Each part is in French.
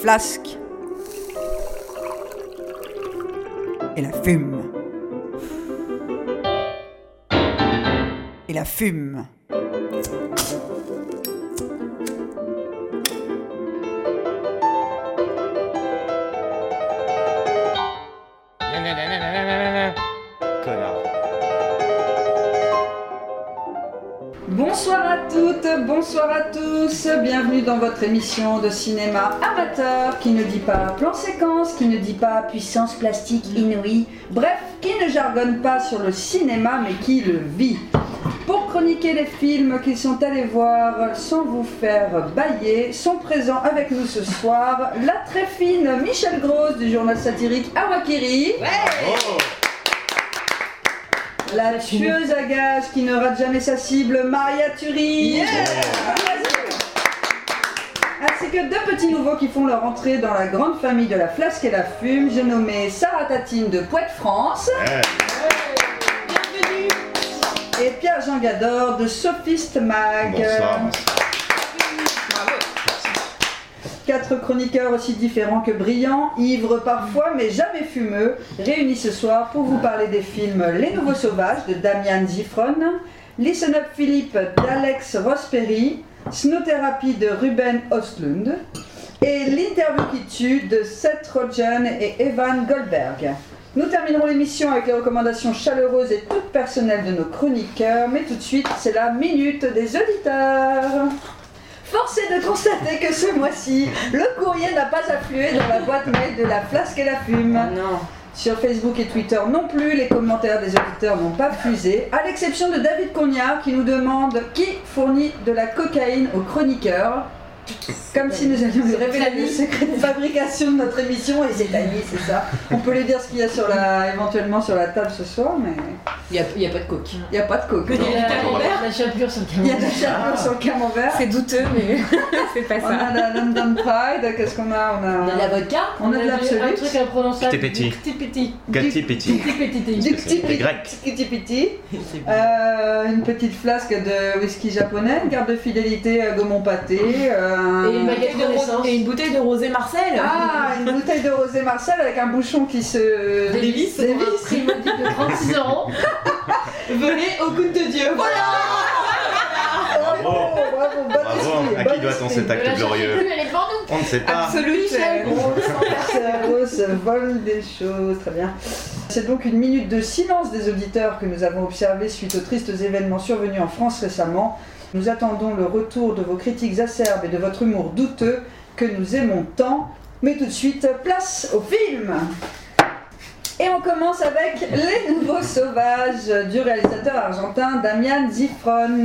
flasque et la fume. Et la fume. Connard. Bonsoir à toutes, bonsoir à tous, bienvenue dans votre émission de cinéma amateur qui ne dit pas plan séquence, qui ne dit pas puissance plastique inouïe, bref, qui ne jargonne pas sur le cinéma mais qui le vit. Pour chroniquer les films qu'ils sont allés voir sans vous faire bâiller, sont présents avec nous ce soir la très fine Michel Grosse du journal satirique Awakiri. Oh. La tueuse à gages qui ne rate jamais sa cible, Maria Turi. Yeah. Ainsi que deux petits nouveaux qui font leur entrée dans la grande famille de la flasque et la fume. J'ai nommé Sarah Tatine de Poète France. Yeah. Bienvenue. Et Pierre-Jean Gador de Sophiste Mag. Bonsoir. Quatre chroniqueurs aussi différents que brillants, ivres parfois mais jamais fumeux, réunis ce soir pour vous parler des films Les Nouveaux Sauvages de Damian Zifron, Listen Up Philippe d'Alex Rosperi, Snow Therapy de Ruben Östlund et L'interview qui tue de Seth Rogen et Evan Goldberg. Nous terminerons l'émission avec les recommandations chaleureuses et toutes personnelles de nos chroniqueurs, mais tout de suite c'est la minute des auditeurs. Force est de constater que ce mois-ci, le courrier n'a pas afflué dans la boîte mail de la flasque et la fume. Non. Sur Facebook et Twitter non plus, les commentaires des auditeurs n'ont pas fusé, à l'exception de David Cognard qui nous demande qui fournit de la cocaïne aux chroniqueurs. Comme si nous allions lui révéler le secret de fabrication de notre émission, et c'est Annie, c'est ça. On peut lui dire ce qu'il y a éventuellement sur la table ce soir, mais Il n'y a pas de coke. il n'y a pas de coke. Il y a de la chapelure sur le Il y a camembert. de la chapelure sur le camembert. C'est douteux, mais c'est pas On ça. a la London Pride, qu'est-ce qu'on a? On a de la vodka. On a de l'absolu. Un truc imprononçable. Petit. Petit. Gatti Petit. Du C'est grec. petit. Une petite flasque de whisky japonais, une carte de fidélité Gaumont Pâté. Et une baguette de naissance. Et une bouteille de rosé Marcel. Ah, une bouteille de rosé Marcel avec un bouchon qui se Dévisse. Un prix modique de 36 €. Venez au coup de Dieu. Bravo, bravo, bon Bravo. esprit, À bon qui doit-on esprit. cet acte glorieux? Plus, elle est devant nous. On ne sait pas. Absolument. Grosse vole des choses, très bien. C'est donc une minute de silence des auditeurs que nous avons observé suite aux tristes événements survenus en France récemment. Nous attendons le retour de vos critiques acerbes et de votre humour douteux que nous aimons tant. Mais tout de suite, place au film. Et on commence avec Les Nouveaux Sauvages du réalisateur argentin Damian Zifron.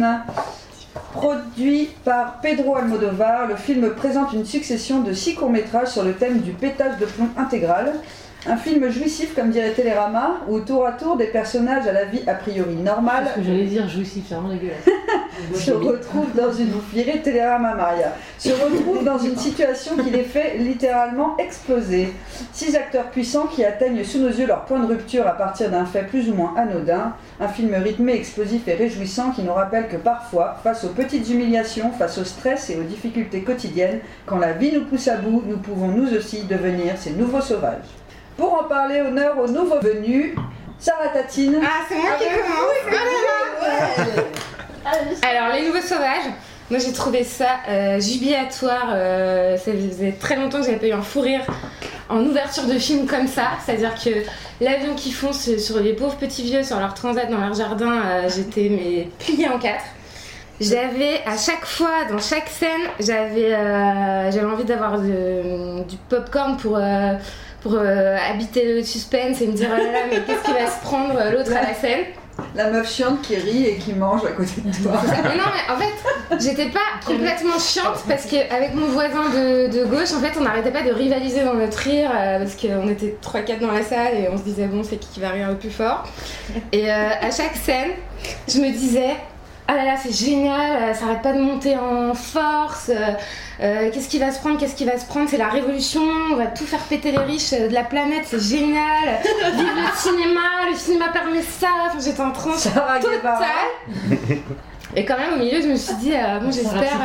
Produit par Pedro Almodóvar, le film présente une succession de 6 courts-métrages sur le thème du pétage de plomb intégral. Un film jouissif, comme dirait Télérama, où tour à tour des personnages à la vie a priori normale Ce que j'allais dire, jouissif, c'est vraiment dégueulasse. se retrouvent dans une virée Télérama Maria, se retrouvent dans une situation qui les fait littéralement exploser. 6 acteurs puissants qui atteignent sous nos yeux leur point de rupture à partir d'un fait plus ou moins anodin. Un film rythmé, explosif et réjouissant qui nous rappelle que parfois, face aux petites humiliations, face au stress et aux difficultés quotidiennes, quand la vie nous pousse à bout, nous pouvons nous aussi devenir ces nouveaux sauvages. Pour en parler, honneur aux nouveaux venus, Sarah Tatine. Ah, c'est moi qui commence. Alors, Les Nouveaux Sauvages, moi j'ai trouvé ça jubilatoire. Ça faisait très longtemps que j'avais pas eu un fou rire en ouverture de film comme ça. C'est-à-dire que l'avion qui fonce sur les pauvres petits vieux sur leur transat dans leur jardin, j'étais pliée en 4. J'avais à chaque fois, dans chaque scène, j'avais envie d'avoir du popcorn pour habiter le suspense et me dire oh là là, mais qu'est-ce qui va se prendre l'autre à la scène. La meuf chiante qui rit et qui mange à côté de toi. Mais non, mais en fait, j'étais pas complètement chiante parce qu'avec mon voisin de gauche, en fait, on n'arrêtait pas de rivaliser dans notre rire parce qu'on était 3-4 dans la salle et on se disait bon, c'est qui va rire le plus fort. Et à chaque scène, je me disais ah là là, c'est génial, ça arrête pas de monter en force. Qu'est-ce qui va se prendre, c'est la révolution, on va tout faire péter les riches de la planète, c'est génial. Vive le cinéma permet ça. Enfin, j'étais en transe Sarah Guevara. totale. Et quand même, au milieu, je me suis dit, bon, j'espère,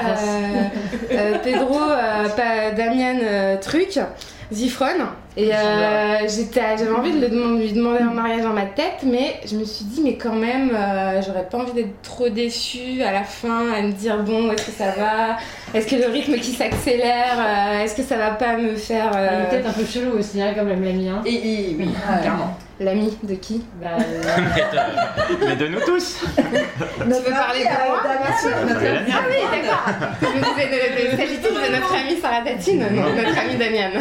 Pedro, pas Damian, truc, Zifron. Et j'avais envie de lui demander un mariage dans ma tête, mais je me suis dit, mais quand même, j'aurais pas envie d'être trop déçue à la fin, à me dire, bon, est-ce que ça va ? Est-ce que le rythme qui s'accélère, est-ce que ça va pas me faire. Il est peut-être un peu chelou aussi, hein, comme l'ami. Hein. Oui, clairement. L'ami de qui ? Mais de nous tous. Tu veux parler de moi ? Ah oui, d'accord. Je me disais, il s'agit-il de notre ami Sarah Tatine ? Non, notre ami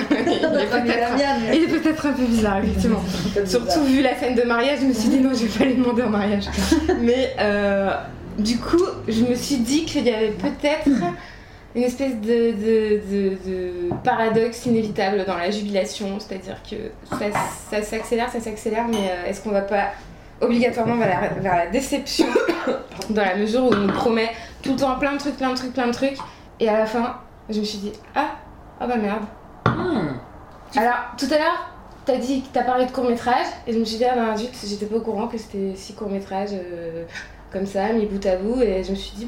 Damian. Il est peut-être un peu bizarre, effectivement. Surtout vu la scène de mariage, je me suis dit non, je vais pas lui demander en mariage. Mais du coup, je me suis dit qu'il y avait peut-être une espèce de paradoxe inévitable dans la jubilation, c'est-à-dire que ça s'accélère, mais est-ce qu'on va pas obligatoirement vers la déception dans la mesure où on nous promet tout le temps plein de trucs, et à la fin, je me suis dit ah bah merde. Alors, tout à l'heure, t'as parlé de court-métrage, et je me suis dit, ah ben zut, j'étais pas au courant que c'était 6 courts-métrages comme ça, mis bout à bout, et je me suis dit,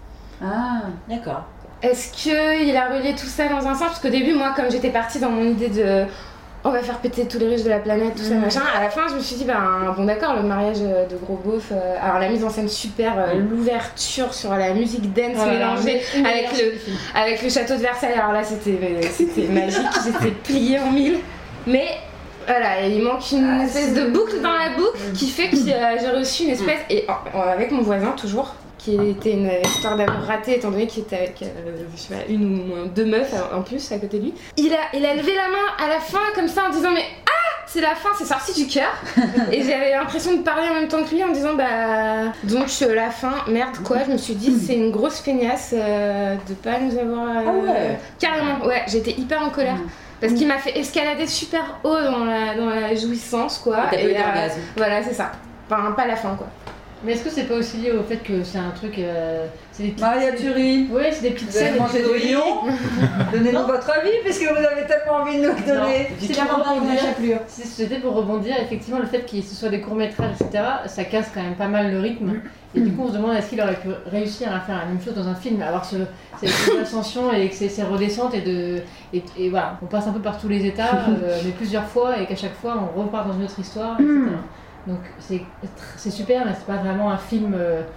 Ah, d'accord. Est-ce qu'il a relié tout ça dans un sens ? Parce qu'au début, moi, comme j'étais partie dans mon idée de on va faire péter tous les riches de la planète, tout ça, machin, à la fin, je me suis dit, bon d'accord, le mariage de gros beauf, alors la mise en scène super, l'ouverture sur la musique dance mélangée avec le château de Versailles, alors là, c'était magique, j'étais pliée en mille, mais voilà, il manque une espèce de boucle dans la boucle qui fait que j'ai reçu une espèce, et avec mon voisin toujours, qui était une histoire d'amour ratée étant donné qu'il était avec je sais pas, une ou moins 2 meufs en plus à côté de lui. Il a levé la main à la fin comme ça en disant mais c'est la fin, c'est sorti du cœur. Et j'avais l'impression de parler en même temps que lui en disant donc la fin, merde quoi. Je me suis dit c'est une grosse feignasse de pas nous avoir carrément, ouais, j'étais hyper en colère. Parce qu'il m'a fait escalader super haut dans la jouissance quoi. T'as pas eu d'orgasme. Voilà, c'est ça. Enfin, pas la fin quoi. Mais est-ce que c'est pas aussi lié au fait que c'est un truc. C'est des petites. Mariaturie. Oui, c'est des petites Vous avez scènes. mangé de lion. Donnez-nous votre avis, puisque vous avez tellement envie de nous le donner. C'est pour rebondir. C'était pour rebondir, effectivement, le fait que ce soit des courts-métrages, etc., ça casse quand même pas mal le rythme. Et du coup, on se demande est-ce qu'il aurait pu réussir à faire la même chose dans un film, avoir cette ascension et ces redescentes et voilà, on passe un peu par tous les états, mais plusieurs fois, et qu'à chaque fois, on repart dans une autre histoire, etc. Donc c'est super, mais c'est pas vraiment un film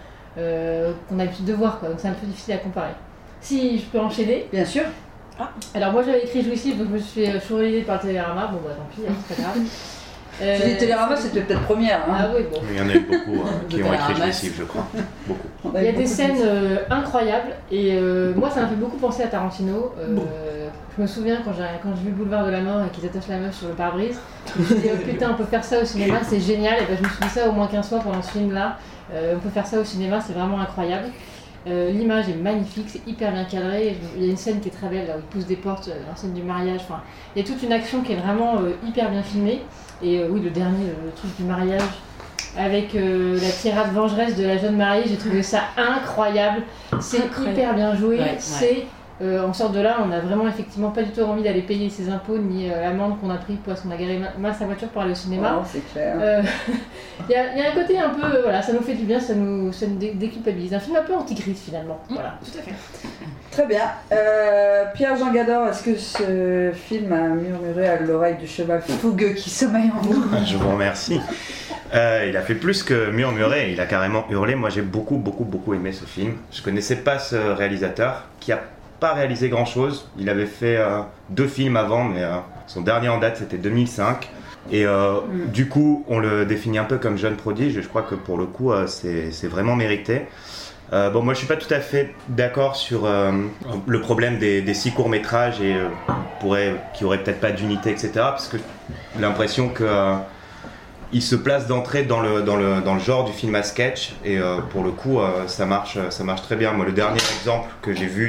qu'on a l'habitude de voir, quoi. Donc c'est un peu difficile à comparer. Si je peux enchaîner. Bien sûr. Alors moi j'avais écrit Jouissif, donc je me suis fait chouriner par Télérama, bon bah tant pis, c'est pas grave. Les Télérama c'était peut-être première. Ah oui, bon. Il y en a eu beaucoup qui ont écrit Jouissif, je crois. Beaucoup. Il y a des scènes incroyables, et moi ça m'a fait beaucoup penser à Tarantino. Je me souviens quand j'ai vu Boulevard de la Mort et qu'ils attachent la meuf sur le pare-brise, je me suis dit putain on peut faire ça au cinéma, c'est génial, et ben je me suis dit ça au moins 15 fois pendant ce film là, on peut faire ça au cinéma, c'est vraiment incroyable. L'image est magnifique, c'est hyper bien cadré, il y a une scène qui est très belle là où il pousse des portes, la scène du mariage, enfin il y a toute une action qui est vraiment hyper bien filmée, et oui le dernier, le truc du mariage avec la tirade vengeresse de la jeune mariée, j'ai trouvé ça incroyable, c'est hyper bien joué, c'est... on sort de là, on a vraiment effectivement pas du tout envie d'aller payer ses impôts ni l'amende qu'on a pris parce qu'on a garé mal sa voiture pour aller au cinéma. Oh, c'est clair. Il y a un côté un peu, voilà, ça nous fait du bien, ça nous déculpabilise. Un film un peu anti-crise finalement. Voilà, tout à fait. Très bien. Pierre-Jean Gador, est-ce que ce film a murmuré à l'oreille du cheval fougueux qui sommeille en vous ? Je vous remercie. Il a fait plus que murmurer, il a carrément hurlé. Moi j'ai beaucoup aimé ce film. Je connaissais pas ce réalisateur qui a pas réalisé grand chose. Il avait fait 2 films avant, mais son dernier en date c'était 2005. Et du coup, on le définit un peu comme jeune prodige. Et je crois que pour le coup, c'est vraiment mérité. Bon, moi je suis pas tout à fait d'accord sur le problème des 6 courts-métrages et qui aurait peut-être pas d'unité, etc. Parce que j'ai l'impression que il se place d'entrée dans le genre du film à sketch, et pour le coup ça marche très bien. Moi le dernier exemple que j'ai vu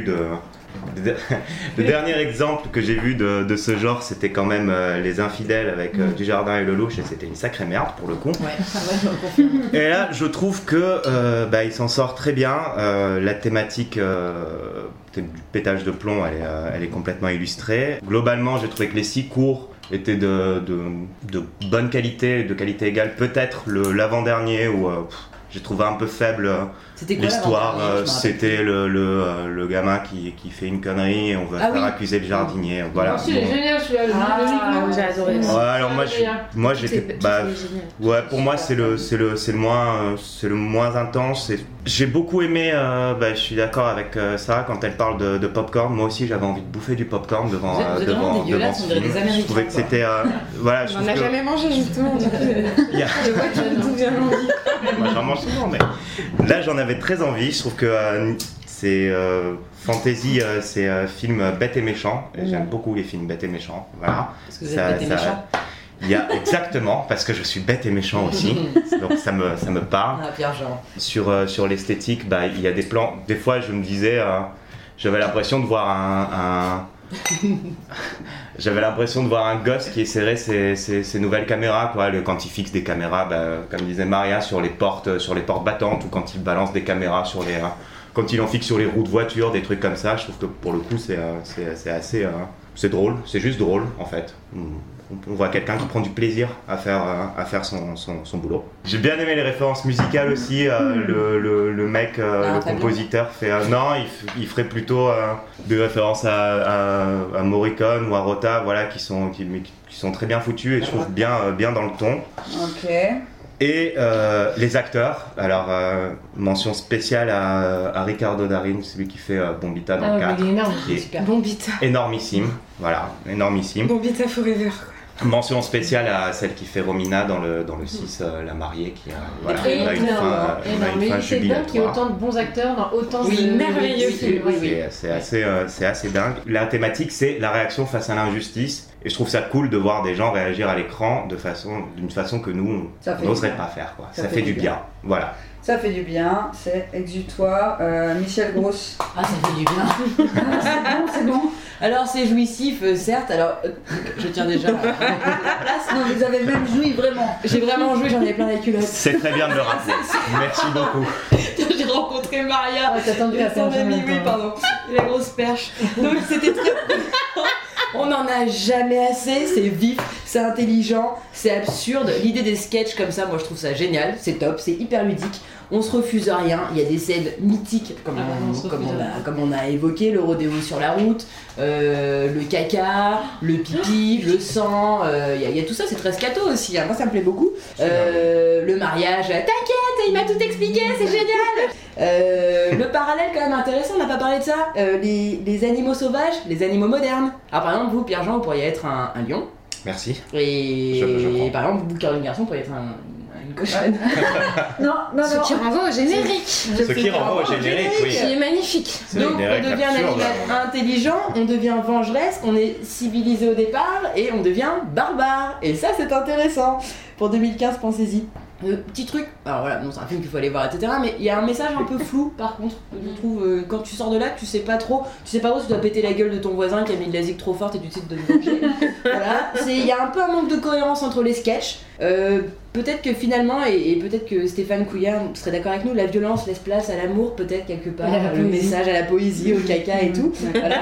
de ce genre, c'était quand même Les Infidèles avec Dujardin et Lelouch, et c'était une sacrée merde pour le coup. Et là je trouve que il s'en sort très bien. La thématique du pétage de plomb elle est complètement illustrée. Globalement j'ai trouvé que les 6 courts étaient de bonne qualité, de qualité égale, peut-être l'avant-dernier où j'ai trouvé un peu faible C'était quoi l'histoire. l'avant-dernier, je me rappelle C'était le gamin qui fait une connerie et on va faire accuser le jardinier. Voilà. Ensuite, il est génial celui-là, le j'ai adoré. Ouais, alors moi j'étais ouais, pour moi c'est le moins intense. J'ai beaucoup aimé je suis d'accord avec Sarah quand elle parle de popcorn. Moi aussi j'avais envie de bouffer du popcorn devant Vous êtes vraiment dégueulasses, on dirait des Américains. Je trouvais que c'était voilà, On n'a jamais mangé justement, du coup. Je vois d'où vient l'envie. Moi j'en mange souvent, mais là j'en avais très envie. Je trouve que c'est fantasy, c'est film bête et méchant. Et j'aime beaucoup les films bêtes et méchants. Voilà. Parce que vous êtes bête et méchant. Il y a exactement, parce que je suis bête et méchant aussi, donc ça me parle. Ah, Pierre Jean. Sur l'esthétique, il y a des plans. Des fois, je me disais, j'avais l'impression de voir j'avais l'impression de voir un gosse qui essaierait ses nouvelles caméras, quoi. Quand il fixe des caméras, comme disait Maria, sur les portes battantes, ou quand il balance des caméras quand il en fixe sur les roues de voiture, des trucs comme ça. Je trouve que pour le coup, c'est assez, c'est drôle. C'est juste drôle, en fait. On voit quelqu'un qui prend du plaisir à faire son boulot. J'ai bien aimé les références musicales aussi. Le mec, le compositeur, fait il ferait plutôt des références à Morricone ou à Rota, voilà, qui sont très bien foutus et je trouve bien dans le ton. Ok. Et les acteurs, alors mention spéciale à Ricardo Darín, celui qui fait Bombita dans le 4. Il est énorme, qui est super. Bombita. Énormissime, voilà, énormissime. Bombita Forever. Mention spéciale à celle qui fait Romina dans le 6, la mariée, qui a une fin Mais c'est dingue qu'il y ait autant de bons acteurs dans autant de merveilleux films. C'est assez dingue. La thématique, c'est la réaction face à l'injustice. Et je trouve ça cool de voir des gens réagir à l'écran d'une façon que nous, on n'oserait pas faire, quoi. Ça fait du bien. Voilà. Ça fait du bien, c'est exutoire. Michel Grosse. Ah, ça fait du bien. C'est bon. Alors, c'est jouissif, certes. Alors, je tiens déjà à la place. Non, vous avez même joui vraiment. J'ai vraiment joué, j'en ai plein la culotte. C'est très bien de le rappeler. Merci beaucoup. J'ai rencontré Maria. T'as attendu à son ami, oui, pardon. La grosse perche. Donc, c'était très. On n'en a jamais assez, c'est vif, c'est intelligent, c'est absurde. L'idée des sketchs comme ça, moi je trouve ça génial, c'est top, c'est hyper ludique. On se refuse rien, il y a des scènes mythiques comme on a évoqué, le rodéo sur la route, le caca, le pipi, le sang, il y a tout ça, c'est très scato aussi, hein. Moi ça me plaît beaucoup. Le mariage, t'inquiète, il m'a tout expliqué, c'est génial. Le parallèle quand même intéressant, on n'a pas parlé de ça, les animaux sauvages, les animaux modernes. Alors par exemple vous, Pierre-Jean, vous pourriez être un lion. Merci. Et je par exemple vous, Caroline Garçon, pourriez être une cochonne. Non. Ce qui renvoie au générique. Ce qui renvoie au générique, oui. Qui est magnifique. Donc on devient un animal intelligent, on devient vengeresse, on est civilisé au départ et on devient barbare. Et ça c'est intéressant. Pour 2015, pensez-y. Petit truc, alors voilà, bon, c'est un film qu'il faut aller voir, etc. Mais il y a un message un peu flou par contre, je trouve, quand tu sors de là, tu sais pas trop si tu dois péter la gueule de ton voisin qui a mis de la zig trop forte et tu décides de te venger. Voilà, il y a un peu un manque de cohérence entre les sketchs. Peut-être que finalement, et peut-être que Stéphane Couillard serait d'accord avec nous, la violence laisse place à l'amour, peut-être quelque part, le message à la poésie, au caca et tout. Voilà,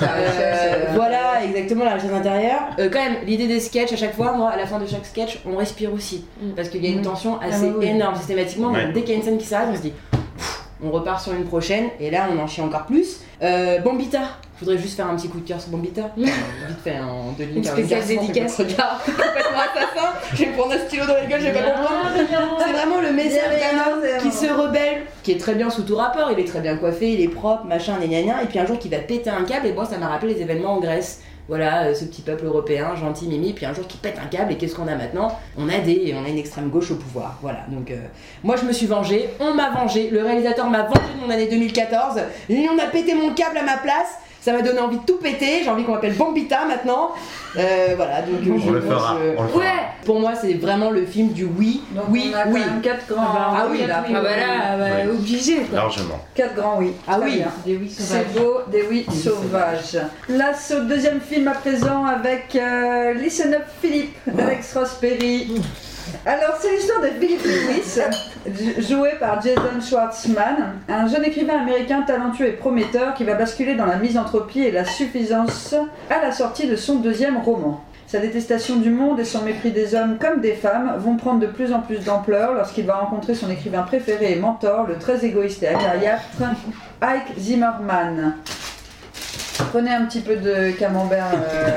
voilà exactement la richesse intérieure. Quand même, l'idée des sketchs, à chaque fois, moi, à la fin de chaque sketch, on respire aussi. Parce qu'il y a une tension assez énorme systématiquement. Donc, dès qu'il y a une scène qui s'arrête, on se dit, on repart sur une prochaine, et là, on en chie encore plus. Bombita. Je voudrais juste faire un petit coup de cœur sur Bombita. Vite fait en 2 lignes. Une spéciale dédicace. Regarde, complètement assassin. Je vais me prendre un stylo dans la gueule, je vais pas comprendre. C'est vraiment le message d'un homme qui se rebelle, qui est très bien sous tout rapport. Il est très bien coiffé, il est propre, machin, gna. Et puis un jour, qui va péter un câble. Et moi, ça m'a rappelé les événements en Grèce. Voilà, ce petit peuple européen, gentil, mimi, puis un jour qui pète un câble, et qu'est-ce qu'on a maintenant ? On a une extrême gauche au pouvoir, voilà. Donc moi je me suis vengée, on m'a vengée, le réalisateur m'a vengée de mon année 2014, et on a pété mon câble à ma place, ça m'a donné envie de tout péter, j'ai envie qu'on m'appelle Bombita maintenant. Voilà, donc on le fera. Ouais, pour moi c'est vraiment le film du oui, donc oui, on a oui. quand même 4 grands oui là. Ouais. Obligé quoi. Largement. 4 grands oui. Ah Très oui. bien. Des oui sauvages. C'est beau, des oui sauvages. Là, c'est au deuxième film à présent avec Listen Up Philippe d'Alex Ross Perry. Alors, c'est l'histoire de Philip Lewis, joué par Jason Schwartzman, un jeune écrivain américain talentueux et prometteur qui va basculer dans la misanthropie et la suffisance à la sortie de son 2e roman. Sa détestation du monde et son mépris des hommes comme des femmes vont prendre de plus en plus d'ampleur lorsqu'il va rencontrer son écrivain préféré et mentor, le très égoïste et acariâtre Ike Zimmerman. Prenez un petit peu de camembert.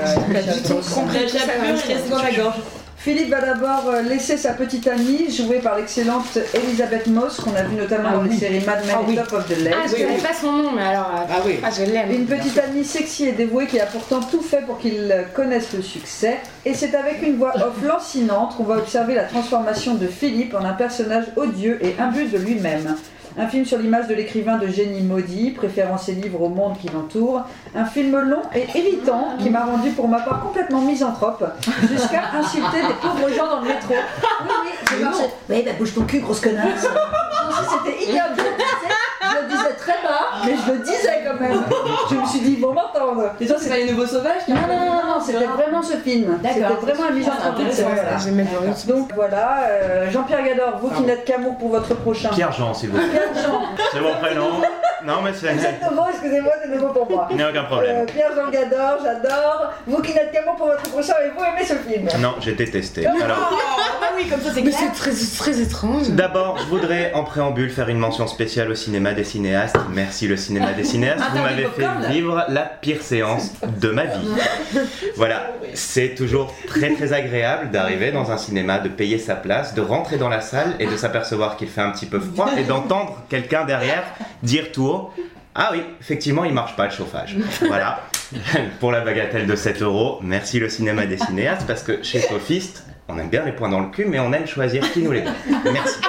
Reste dans la gorge. Philippe va d'abord laisser sa petite amie, jouée par l'excellente Elisabeth Moss, qu'on a vu notamment dans les séries Mad Men et Top of the Lake. Ah, je connais pas son nom, mais alors. Je l'aime. Une petite amie sexy et dévouée qui a pourtant tout fait pour qu'il connaisse le succès. Et c'est avec une voix off lancinante qu'on va observer la transformation de Philippe en un personnage odieux et imbu de lui-même. Un film sur l'image de l'écrivain de génie maudit, préférant ses livres au monde qui l'entoure. Un film long et irritant qui m'a rendu pour ma part complètement misanthrope, jusqu'à insulter des pauvres gens dans le métro. Oui, j'ai marché. Oui, bah bouge ton cul, grosse connasse. C'était ignoble. Je le disais très bas, mais je le disais quand même. Je me suis dit, ils vont m'entendre. Et toi, c'est pas les Nouveaux Sauvages? Non, c'était vraiment ce film. C'était vraiment un misanthrope. Donc voilà, Jean-Pierre Gador, vous qui n'êtes qu'amour pour votre prochain. Pierre-Jean, s'il vous plaît. Pierre-Jean. C'est mon prénom. Non, mais c'est. C'est nouveau, excusez-moi, c'est nouveau pour moi. Il n'y a aucun problème. Pierre-Jean Gador, j'adore. Vous qui n'êtes qu'amour pour votre prochain et vous aimez ce film. Non, j'ai détesté. Alors, oui, comme ça, c'est Mais clair. c'est très étrange. d'abord, je voudrais en préambule faire une mention spéciale au cinéma des cinéastes. Merci le cinéma des cinéastes. Vous m'avez fait vivre la pire séance de ma vie. Voilà, c'est toujours très très agréable d'arriver dans un cinéma, de payer sa place, de rentrer dans la salle et de s'apercevoir qu'il fait un petit peu froid et d'entendre quelqu'un derrière dire tout haut: ah oui, effectivement, il marche pas le chauffage. Voilà, pour la bagatelle de 7 €, merci le cinéma des cinéastes, parce que chez Sophiste, on aime bien les points dans le cul, mais on aime choisir qui nous les donne. Merci.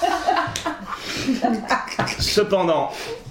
Cependant,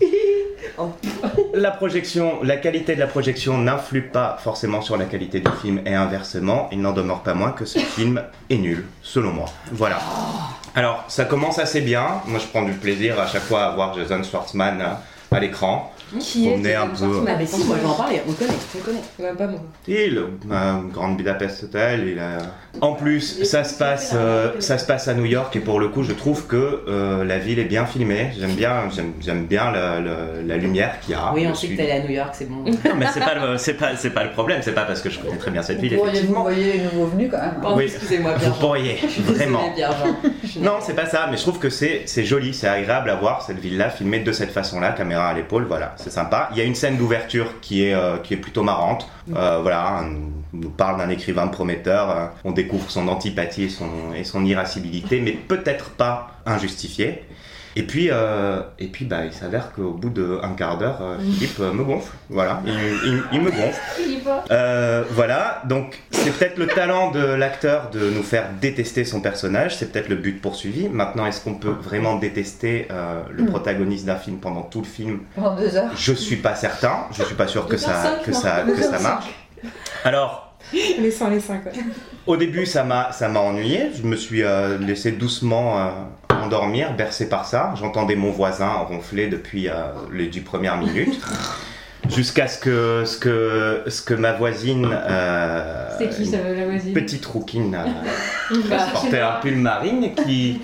la qualité de la projection n'influe pas forcément sur la qualité du film, et inversement, il n'en demeure pas moins que ce film est nul, selon moi. Voilà. Alors, ça commence assez bien. Moi, je prends du plaisir à chaque fois à voir Jason Schwartzman à l'écran. Qui est On est un peu. Ah, mais si, moi, je vais en parler. On connaît. Ouais, pas moi. Il Grande Budapest Hotel. En plus, ça se passe à New York, et pour le coup, je trouve que la ville est bien filmée. J'aime bien la lumière qu'il y a. Oui, on sait que t'es allé à New York, c'est bon. Non, mais c'est pas le problème. C'est pas parce que je connais très bien cette ville. Vous voyez le nouveau venu quand même. Pardon, Oui. excusez-moi, Vous Pierre-Jean. pourriez, Je suis désolée, vraiment. Pierre-Jean. Non, c'est pas ça, mais je trouve que c'est joli, c'est agréable à voir cette ville-là filmée de cette façon-là, caméra à l'épaule, voilà, c'est sympa. Il y a une scène d'ouverture qui est plutôt marrante. Voilà, on nous parle d'un écrivain prometteur, on découvre son antipathie et son irascibilité, mais peut-être pas injustifiée. Et puis il s'avère qu'au bout d'un quart d'heure, Philippe me gonfle. Voilà, il me gonfle. Voilà, donc c'est peut-être le talent de l'acteur de nous faire détester son personnage, c'est peut-être le but poursuivi. Maintenant, est-ce qu'on peut vraiment détester le protagoniste d'un film pendant tout le film? Pendant 2 heures. Je suis pas certain, je suis pas sûr que ça marche. Alors, Les 5, ouais. au début, ça m'a ennuyé. Je me suis laissé doucement endormir, bercé par ça. J'entendais mon voisin ronfler depuis les 10 premières minutes. Jusqu'à ce que ma voisine, C'est qui ça, la voisine? petite rouquine, portait un pull marine qui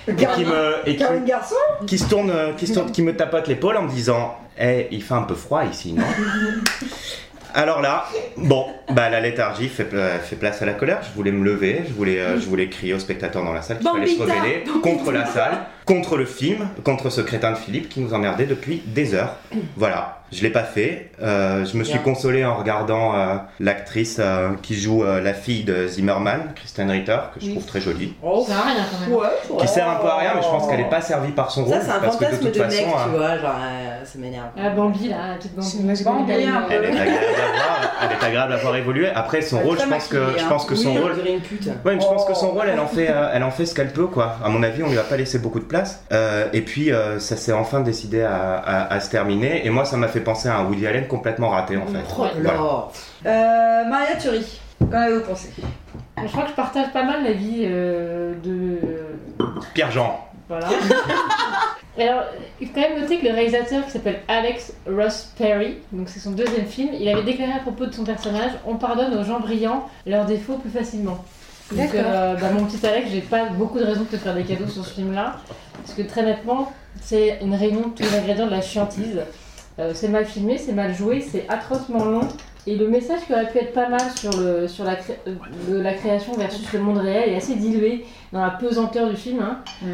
se tourne, qui me tapote l'épaule en me disant: hey, il fait un peu froid ici, non? Alors là, bon, la léthargie fait place à la colère. Je voulais me lever, je voulais crier aux spectateurs dans la salle qu'il fallait se rebeller contre la salle, contre le film, contre ce crétin de Philippe qui nous emmerdait depuis des heures. Voilà, je l'ai pas fait. Je me suis consolé en regardant l'actrice qui joue la fille de Zimmerman, Kristen Ritter, que je trouve très jolie. Ça sert à rien quand même. Ouais, Qui sert un peu à rien, mais je pense qu'elle est pas servie par son rôle. ça, c'est un parce que de fantasme toute de façon, mec, tu vois, genre, ça m'énerve. Ah, Bambi là, la petite Bambi. Moi, j'ai Bambi, pas un peu. elle est agréable à voir évoluer. Après, son Elle est rôle, très je pense que Oui, son on rôle. dirait une pute. Ouais, mais je pense que son rôle, elle en fait ce qu'elle peut, quoi. À mon avis, on lui a pas laissé beaucoup de place. Et puis, ça s'est enfin décidé à se terminer. Et moi, ça m'a fait penser à un Woody Allen complètement raté, en fait. Oh là. Voilà. Maria Thury, qu'en avez-vous pensé? Je crois que je partage pas mal l'avis de. Pierre-Jean. Voilà. Alors, il faut quand même noter que le réalisateur qui s'appelle Alex Ross Perry, donc c'est son 2e film, il avait déclaré à propos de son personnage: on pardonne aux gens brillants leurs défauts plus facilement. Donc, mon petit Alex, j'ai pas beaucoup de raisons de te faire des cadeaux sur ce film-là, parce que très nettement, c'est une réunion de tous les ingrédients de la chiantise. C'est mal filmé, c'est mal joué, c'est atrocement long, Et le message qui aurait pu être pas mal sur la création versus le monde réel est assez dilué dans la pesanteur du film.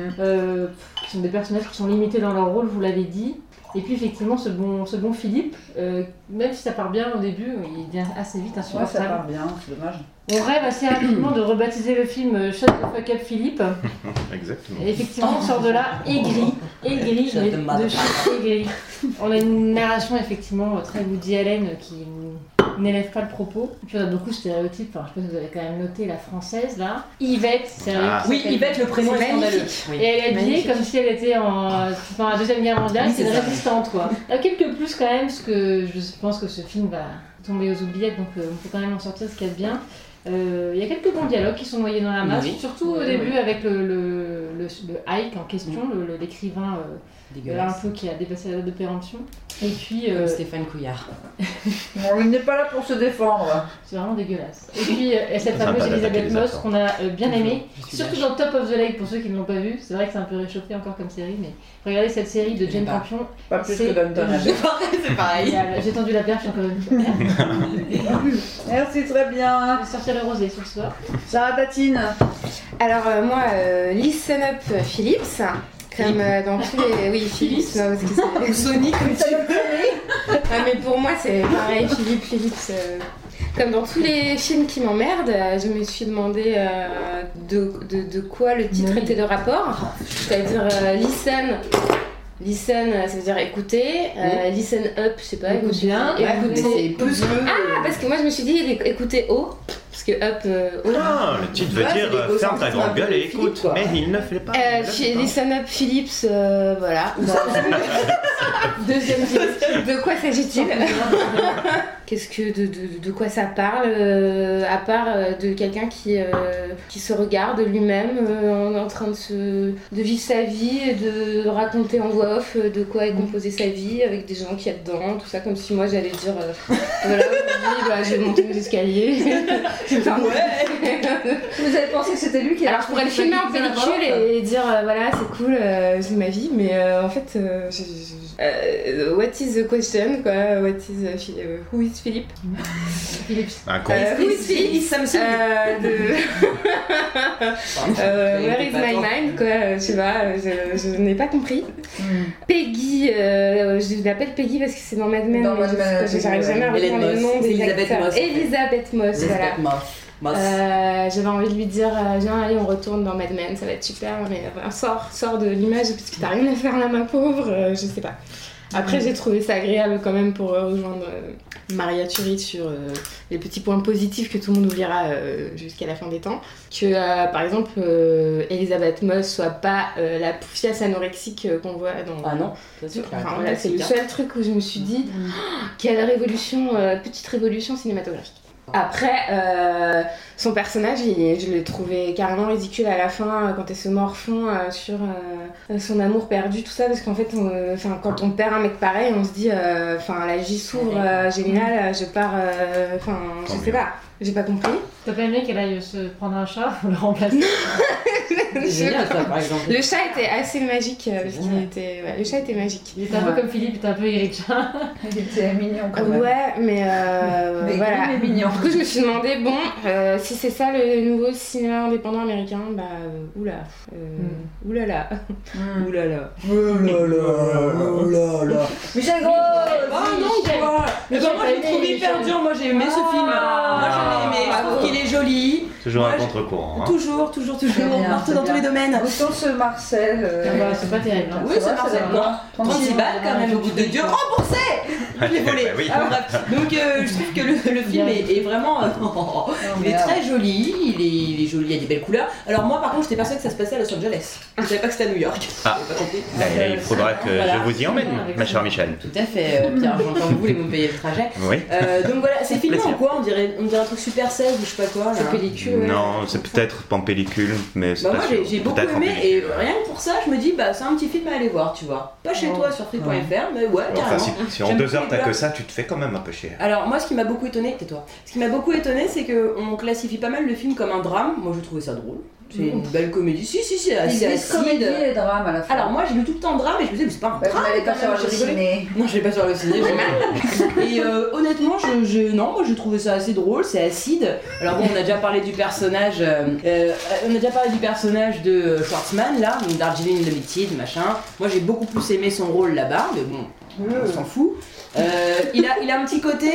Qui sont des personnages qui sont limités dans leur rôle, vous l'avez dit. Et puis effectivement, ce bon Philippe, même si ça part bien au début, il devient assez vite insupportable. Ouais, ça part bien, c'est dommage. On rêve assez rapidement de rebaptiser le film Shut the fuck up Philippe. Exactement. Et effectivement, on sort de là aigri, mais de chez aigri. On a une narration effectivement très Woody Allen qui n'élève pas le propos. Puis on a beaucoup de stéréotypes. Enfin, je pense que vous avez quand même noté la française là. Yvette, sérieux. Oui, Yvette, le prénom est scandaleux. Et elle est habillée comme si elle était pendant la Deuxième Guerre mondiale. C'est une résistante quoi. Il y a quelques plus quand même, parce que je pense que ce film va tomber aux oubliettes, donc on peut quand même en sortir ce qu'il y a de bien. Il y a quelques bons dialogues qui sont noyés dans la masse, surtout au début avec le Ike en question, l'écrivain un peu qui a dépassé la date de péremption. Et puis Stéphane Couillard. Bon, il n'est pas là pour se défendre. C'est vraiment dégueulasse. Et puis cette fameuse Elisabeth Moss qu'on a bien aimée, surtout dans Top of the Lake pour ceux qui ne l'ont pas vu. C'est vrai que c'est un peu réchauffé encore comme série, mais regardez cette série de Jane Campion. Pas plus que Downton Abbey. C'est pareil. J'ai tendu la perche encore une fois. Merci, très bien. Je vais sortir le rosé sur le soir. Sarah Tatine. Alors moi, Listen Up Phillips. Comme dans tous les... Oui, Philips, non, parce que c'est Sony comme tu veux. Mais pour moi, c'est pareil, Philips. Comme dans tous les films qui m'emmerdent, je me suis demandé de quoi le titre était le rapport. C'est-à-dire Listen, ça veut dire écouter. Listen up, je sais pas, écoute bien. Écouter. Ah, parce que moi je me suis dit écouter haut. Parce que up, le titre veut dire ferme ta grande gueule et écoute. Mais il ne fait pas. Listen up Philips, voilà. Deuxième titre. De quoi s'agit-il? Qu'est-ce que de quoi ça parle, à part de quelqu'un qui se regarde lui-même en train de vivre sa vie et de raconter en voix off de quoi est composée sa vie avec des gens qui y a dedans, tout ça, comme si moi j'allais dire voilà, aujourd'hui je vais monter mes escaliers. Vous avez pensé que c'était lui qui Alors je pourrais le filmer en pellicule et dire voilà c'est cool, c'est ma vie, mais en fait what is the question quoi, who is Philippe? Who is Philippe Samson where is my mind quoi, je sais pas, je n'ai pas compris. Peggy, je l'appelle Peggy parce que c'est dans Mad Men, j'arrive jamais à retenir le nom des acteurs. Elisabeth Moss, voilà. J'avais envie de lui dire viens allez on retourne dans Mad Men, ça va être super, mais sors de l'image parce que t'as rien à faire là ma pauvre, je sais pas. Après j'ai trouvé ça agréable quand même pour rejoindre Maria Turi sur les petits points positifs que tout le monde oubliera jusqu'à la fin des temps, que par exemple Elisabeth Moss soit pas la poufiasse anorexique qu'on voit dans... Ah non, c'est voilà, c'est le seul truc où je me suis dit quelle révolution, petite révolution cinématographique. Après, son personnage, je l'ai trouvé carrément ridicule à la fin quand elle se morfond sur son amour perdu, tout ça, parce qu'en fait, quand on perd un mec pareil, on se dit, la vie s'ouvre, génial, je pars, je sais pas, j'ai pas compris. T'as pas aimé qu'elle aille se prendre un chat ou le remplacer? C'est génial ça par exemple. Le chat était assez magique, parce qu'il était... le chat était magique. Il était un peu comme Philippe, il était un peu irritant. Il était mignon quand même. Ouais, mais voilà. Mais mignon. Du coup, je me suis demandé, si c'est ça le nouveau cinéma indépendant américain, oulala. Oulala. Michel Gros. Oh non quoi. Mais moi je l'ai trouvé hyper dur, moi j'ai aimé ce film. Moi je l'ai aimé, je trouve qu'il est joli. Toujours un contre-courant. Toujours. Marteau dans tous les domaines. Autant ce Marcel. C'est pas terrible. Oui, c'est Marcel quoi. 36 balles quand même au bout de Dieu. Remboursé. Je l'ai volé. Bref. Donc je trouve que le film est vraiment... il est très joli, il est joli, il y a des belles couleurs. Alors moi par contre j'étais persuadée que ça se passait à Los Angeles. Je savais pas que c'était à New York. Ah, il faudra que je vous y emmène, ma chère Michel. Tout à fait, Pierre, j'entends que vous voulez me payer le trajet. Oui. Donc voilà, c'est filmé en quoi on dirait un truc Super 16 ou je sais pas quoi. C'est pellicule. Non, c'est peut-être en pellicule, mais c'est moi pas sûr. j'ai beaucoup aimé et rien que pour ça je me dis c'est un petit film à aller voir, tu vois. Pas chez toi sur free.fr, mais ouais, carrément. Enfin, si en 2 heures t'as que ça, tu te fais quand même un peu chier. Alors moi ce qui m'a beaucoup étonné, tais-toi. Ce qui m'a beaucoup étonné c'est qu'on classifie pas mal le film comme un drame. Moi je trouvais ça drôle. C'est une belle comédie. Si, c'est Ils assez disent acide. comédie et drame à la fin. Alors moi j'ai lu tout le temps drame et je me disais mais c'est pas un Bah, drame. vous n'allez pas quand sur même, le j'ai rigolé. ciné. Non, je vais pas sur le ciné, j'ai mal. Et honnêtement, non, moi j'ai trouvé ça assez drôle, c'est acide. Alors bon, on a déjà parlé du personnage, de Schwartzman là, donc Darjeeling Limited, machin. Moi j'ai beaucoup plus aimé son rôle là-bas, mais bon, on s'en fout. Il a un petit côté,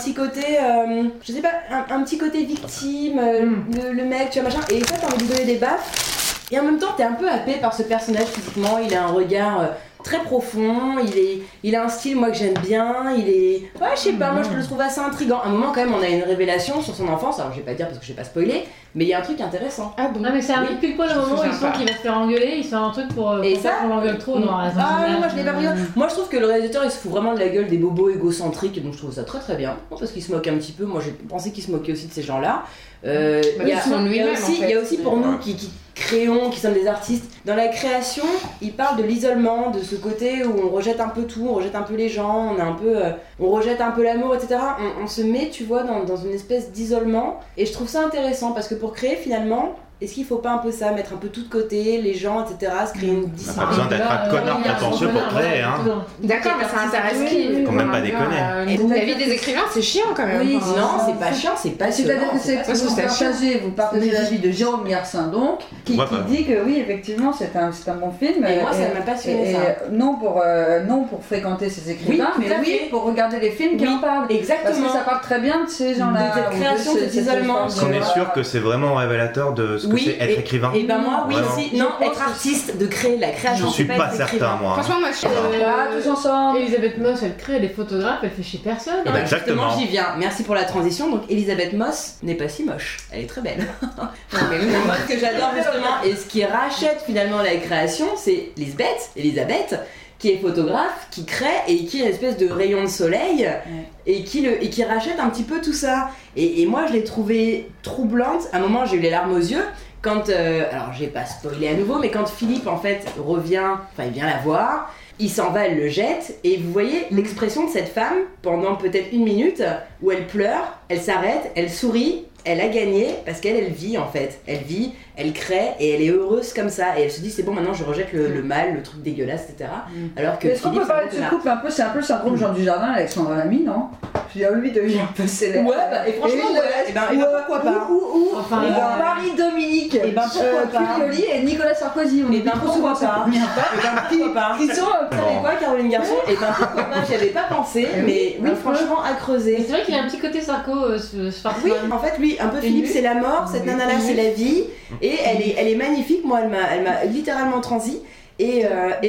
je sais pas, un petit côté victime, le mec, tu vois machin. Et ça, t'as envie de lui donner des baffes. Et en même temps, t'es un peu happé par ce personnage physiquement. Il a un regard très profond, il a un style moi que j'aime bien, je sais pas, moi je le trouve assez intriguant. À un moment quand même on a une révélation sur son enfance, alors je vais pas dire parce que je vais pas spoiler, mais il y a un truc intéressant. Ah bon? Non mais c'est un pile poil au moment où il sent qu'il va se faire engueuler, il fait un truc pour Et pas ça, qu'on l'engueule trop. Non, moi je l'ai pas pris. Moi je trouve que le réalisateur il se fout vraiment de la gueule des bobos égocentriques, donc je trouve ça très très bien. Parce qu'il se moque un petit peu, moi j'ai pensé qu'il se moquait aussi de ces gens-là. Il y a aussi pour nous qui créons, qui sommes des artistes, dans la création, il parle de l'isolement, de ce côté où on rejette un peu tout, on rejette un peu les gens, on rejette un peu l'amour, etc. On se met, tu vois, dans une espèce d'isolement, et je trouve ça intéressant parce que pour créer finalement, est-ce qu'il faut pas un peu ça, mettre un peu tout de côté, les gens, etc., se créer une On n'a pas besoin d'être un connard prétentieux pour créer, hein. D'accord, mais ça intéresse qui? Faut même pas déconner. Et la vie des écrivains, c'est chiant quand même. Oui, non, c'est pas chiant, c'est passionnant. C'est-à-dire que vous partagez la vie de Jérôme Garcin donc, qui dit que oui, effectivement, c'est un bon film. Et moi, ça m'a passionné ça. Non pour fréquenter ces écrivains, mais oui pour regarder les films qui en parlent. Exactement. Parce que ça parle très bien de ces gens-là. De cette création, de cet isolement. Est-ce qu'on est sûr que c'est vraiment révélateur de ce que c'est être écrivain? Et ben moi, oui, Vraiment. aussi. Non, être artiste, de créer la création. Je suis pas certain, moi. Franchement, moi je suis. Tous ensemble. Elisabeth Moss, elle crée, elle est photographe, elle fait chier personne. Eh ben, exactement. Justement, j'y viens. Merci pour la transition. Donc, Elisabeth Moss n'est pas si moche. Elle est très belle. Moi, ce que j'adore justement, et ce qui rachète finalement la création, c'est Elisabeth, qui est photographe, qui crée et qui est une espèce de rayon de soleil et qui rachète un petit peu tout ça. Et moi, je l'ai trouvée troublante. À un moment, j'ai eu les larmes aux yeux. Quand, alors je vais pas spoiler à nouveau, mais quand Philippe en fait il vient la voir, il s'en va, elle le jette, et vous voyez l'expression de cette femme pendant peut-être 1 minute où elle pleure, elle s'arrête, elle sourit, elle a gagné parce qu'elle vit en fait, elle crée et elle est heureuse comme ça, et elle se dit c'est bon maintenant je rejette le mal, le truc dégueulasse, etc. Alors que Est-ce qu'on peut parler de ce couple un peu, c'est un peu le syndrome Jean Dujardin, Alexandre Lamy, non? Je veux dire, lui devient un peu célèbre. Ouais, et franchement, pourquoi pas. Ou Marie-Dominique Cuccioli et Nicolas Sarkozy. Et ben pourquoi pas. Ils sont, vous savez quoi, Caroline Garçon? Et ben pourquoi pas, j'y avais pas pensé, mais oui, franchement à creuser. C'est vrai qu'il a un petit côté Sarko, ce Schwarzman. Oui, en fait, lui, un peu Philippe, c'est la mort, cette nana-là, c'est la vie, et elle est magnifique. Moi, elle m'a littéralement transi, et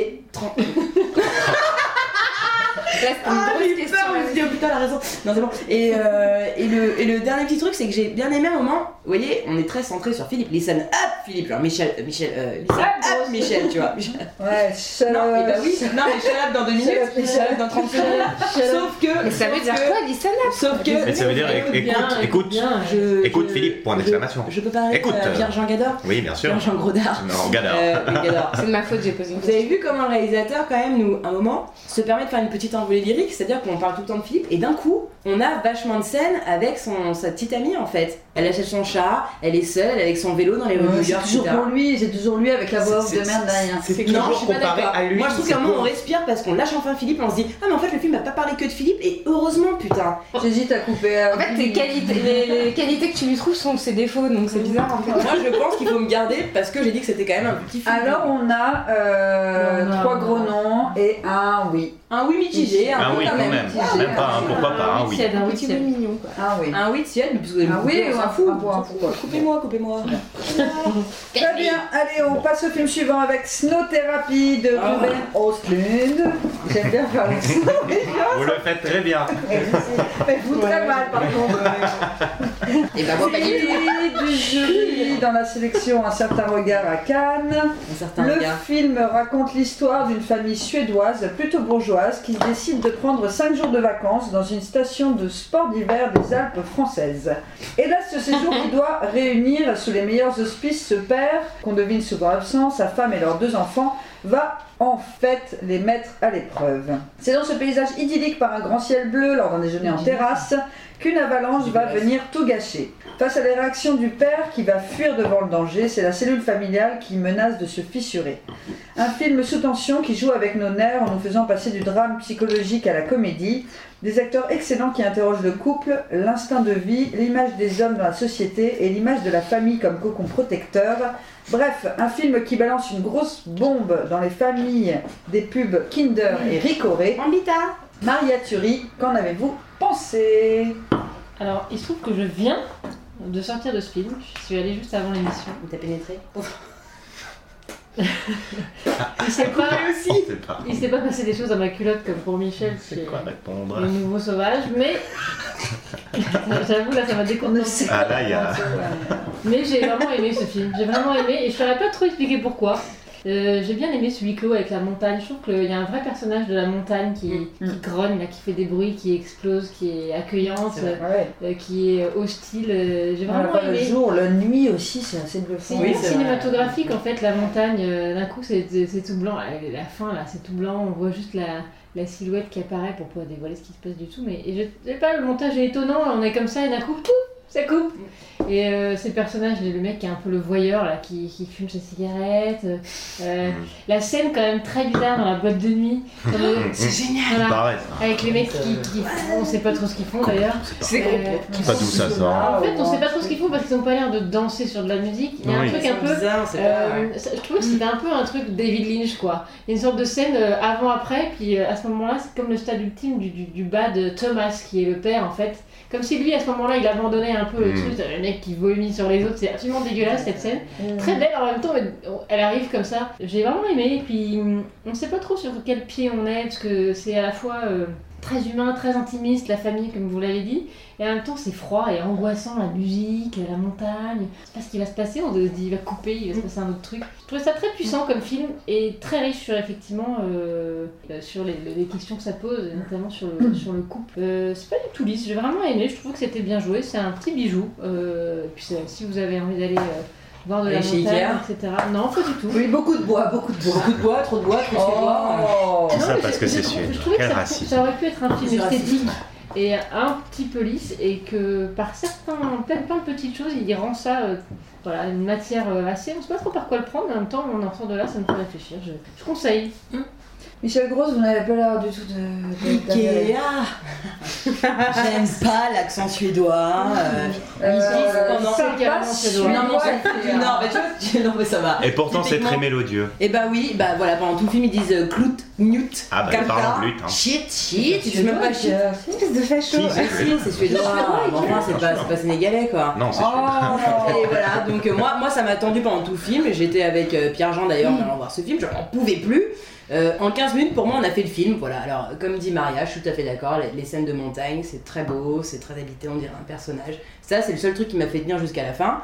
j'ai eu peur, je me suis dit, oh putain, elle a raison. Non, c'est bon. Et le dernier petit truc, c'est que j'ai bien aimé un moment. Vous voyez, on est très centré sur Philippe. Listen up, Philippe. Genre Michel, listen up, Michel, tu vois. Ouais, non, et bah oui, non, mais shut up dans 2 minutes, shut up dans 30 secondes. Sauf que. Mais ça veut dire quoi, listen up? Sauf que. Mais ça veut dire écoute Philippe, point d'exclamation. Je peux parler de Pierre-Jean Gador? Oui, bien sûr. Pierre-Jean Grodard. Non, Gador. C'est de ma faute, j'ai posé une Vous question. avez vu comment le réalisateur, quand même, nous, à un moment, se permet de faire une petite envolée lyrique, c'est-à-dire qu'on parle tout le temps de Philippe, et d'un coup, on a vachement de scènes avec sa petite amie, en fait. Elle achète son chat, elle est seule, elle est avec son vélo dans les rues de New York, c'est toujours lui avec la voix off de merde derrière. C'est Non, toujours je suis pas comparé d'accord. à lui. Moi, je trouve qu'à un moment, on respire parce qu'on lâche enfin Philippe, et on se dit ah mais en fait le film n'a pas parlé que de Philippe, et heureusement, putain. J'hésite à couper. En fait, les qualités que tu lui trouves sont ses défauts, donc c'est bizarre en fait. Moi, je pense qu'il faut me garder parce que j'ai dit que c'était quand même un petit film. Alors, on a 3 gros noms et un oui. Un oui mitigé, Un oui, quand même. Même pas, pourquoi pas, un oui. Un petit peu mignon quoi. Ah oui. Un oui tiède, mais parce que vous avez Ah oui, on ou s'en un fout. fout. Coupez-moi. Très bien, allez, on passe au film suivant avec Snow Therapy de Ruben Östlund. J'aime bien faire le son. Vous le faites très bien. Mais vous très mal, par contre. Et bah moi pas du tout. Du jury dans la sélection Un certain regard à Cannes. Un certain Le regard. film raconte l'histoire d'une famille suédoise plutôt bourgeoise qui décide de prendre 5 jours de vacances dans une station de sport d'hiver des Alpes françaises. Hélas, ce séjour qui doit réunir sous les meilleurs auspices ce père, qu'on devine souvent absent, sa femme et leurs 2 enfants, va en fait les mettre à l'épreuve. C'est dans ce paysage idyllique par un grand ciel bleu lors d'un déjeuner en terrasse qu'une avalanche va venir tout gâcher. Face à les réactions du père qui va fuir devant le danger, c'est la cellule familiale qui menace de se fissurer. Un film sous tension qui joue avec nos nerfs en nous faisant passer du drame psychologique à la comédie. Des acteurs excellents qui interrogent le couple, l'instinct de vie, l'image des hommes dans la société et l'image de la famille comme cocon protecteur. Bref, un film qui balance une grosse bombe dans les familles des pubs Kinder et Ricoré. Ambita. Maria Turi, qu'en avez-vous pensé? Alors, il se trouve que je viens de sortir de ce film. Je suis allée juste avant l'émission. T'as pénétré? Il s'est pas, il s'est pas passé des choses dans ma culotte comme pour Michel, qui C'est quoi est répondre? le nouveau sauvage, mais j'avoue là ça m'a décontenancé. Ah là, il y a... Mais j'ai vraiment aimé ce film, j'ai vraiment aimé et je saurais pas trop expliquer pourquoi. J'ai bien aimé ce huis clos avec la montagne. Je trouve qu'il y a un vrai personnage de la montagne qui grogne, là, qui fait des bruits, qui explose, qui est accueillante, qui est hostile. J'ai vraiment aimé. Le jour, la nuit aussi, c'est assez bluffant. C'est cinématographique en fait, la montagne. D'un coup, c'est tout blanc. La fin, là, c'est tout blanc. On voit juste la silhouette qui apparaît pour pas dévoiler ce qui se passe du tout. Mais je sais pas, le montage est étonnant. On est comme ça et d'un coup, pouf, ça coupe. Et ces personnages, le mec qui est un peu le voyeur là, qui fume sa cigarette, la scène quand même très bizarre dans la boîte de nuit. C'est génial. Voilà, Pareil, avec les mecs qui font, on sait pas trop ce qu'ils font d'ailleurs. C'est je sais pas d'où ça sort. En fait, on sait pas trop ce qu'ils font parce qu'ils ont pas l'air de danser sur de la musique. Il y a un truc un peu. Je trouvais que c'était un peu un truc David Lynch quoi. Il y a une sorte de scène avant-après, puis à ce moment-là, c'est comme le stade ultime du bas de Thomas qui est le père en fait. Comme si lui, à ce moment-là, il abandonnait un peu le truc, le mec qui vomit sur les autres, c'est absolument dégueulasse cette scène. Très belle en même temps, mais elle arrive comme ça. J'ai vraiment aimé, et puis on sait pas trop sur quel pied on est, parce que c'est à la fois très humain, très intimiste, la famille, comme vous l'avez dit, et en même temps c'est froid et angoissant, la musique, la montagne. C'est pas ce qui va se passer, on se dit il va couper, il va se passer un autre truc. Je trouvais ça très puissant comme film, et très riche sur effectivement sur les questions que ça pose, et notamment sur le couple. C'est pas du tout lisse, j'ai vraiment aimé, je trouve que c'était bien joué, c'est un petit bijou. Puis si vous avez envie d'aller voir de la montagne, etc. Non, pas du tout. Oui, beaucoup de bois. Beaucoup de bois, trop de bois, trop de bois. Tout ça parce que c'est Suède. Je trouvais Quel que racisme. ça aurait pu être un film C'est esthétique et un petit peu lisse, et que par plein de petites choses, il rend ça voilà, une matière assez. On ne sait pas trop par quoi le prendre, mais en même temps, on en sort de là, ça me fait réfléchir. Je conseille. Michel Grosse, vous n'avez pas l'air du tout de... Ikea. J'aime pas l'accent suédois. C'est carrément suédois. Non, mais ça va. Et pourtant, c'est très mélodieux. Et bah oui, bah voilà, pendant tout le film ils disent Clout, Newt, Ah bah, ils parlent en lutte. Hein. shit, je sais même pas shit. Espèce de facho. Si, C'est suédois, enfin c'est pas sénégalais quoi. Non, c'est Suède. Et voilà, donc moi ça m'a tendu pendant tout le film, j'étais avec Pierre-Jean d'ailleurs en allant voir ce film, je n'en pouvais plus. En 15 minutes pour moi on a fait le film, voilà. Alors comme dit Maria, je suis tout à fait d'accord, les scènes de montagne c'est très beau, c'est très habité, on dirait un personnage. Ça c'est le seul truc qui m'a fait tenir jusqu'à la fin.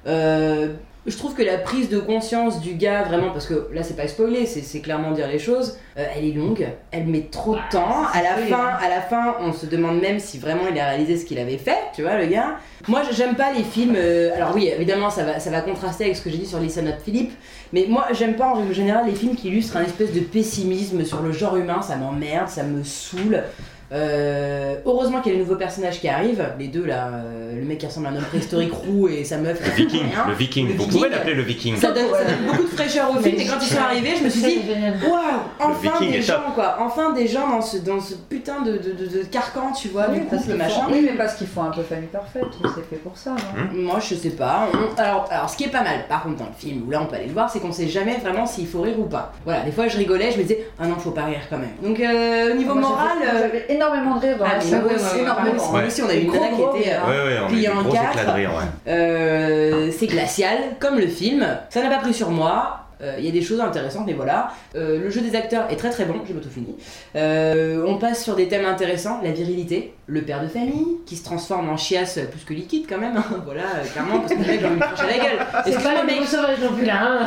Je trouve que la prise de conscience du gars, vraiment, parce que là c'est pas spoilé, c'est clairement dire les choses, elle est longue, elle met trop de temps. À la fin, on se demande même si vraiment il a réalisé ce qu'il avait fait, tu vois, le gars. Moi j'aime pas les films, alors oui, évidemment ça va contraster avec ce que j'ai dit sur Listen Up Philippe, mais moi j'aime pas en règle générale les films qui illustrent un espèce de pessimisme sur le genre humain, ça m'emmerde, ça me saoule. Heureusement qu'il y a les nouveaux personnages qui arrivent, les deux là, le mec qui ressemble à un homme préhistorique roux et sa meuf. Le Viking. Vous pouvez l'appeler le Viking. Ça donne beaucoup de fraîcheur au film, et quand ils sont arrivés, je me suis dit, waouh, enfin Viking des est gens top. quoi, enfin des gens dans ce putain de carcan, tu vois, du coup, le machin. Oui, mais parce qu'ils font un peu famille parfaite, c'est fait pour ça, non? Moi je sais pas. Alors ce qui est pas mal par contre dans le film, où là on peut aller le voir, c'est qu'on sait jamais vraiment s'il faut rire ou pas. Voilà, des fois je rigolais, je me disais, ah non, faut pas rire quand même. Donc au niveau moral. J'avais énormément de rire dans la scène. Énormément. Moi aussi on a eu une nana qui était on a pliée eu en des gros quatre. éclats de rire, ouais. C'est glacial comme le film, ça n'a pas pris sur moi. Il y a des choses intéressantes, mais voilà. Le jeu des acteurs est très très bon, j'ai pas tout fini. On passe sur des thèmes intéressants, la virilité, le père de famille, qui se transforme en chiasse plus que liquide quand même, hein. Voilà, clairement, parce que le mec j'ai envie de cracher la gueule. C'est pas le nouveau sauvage non plus là, hein.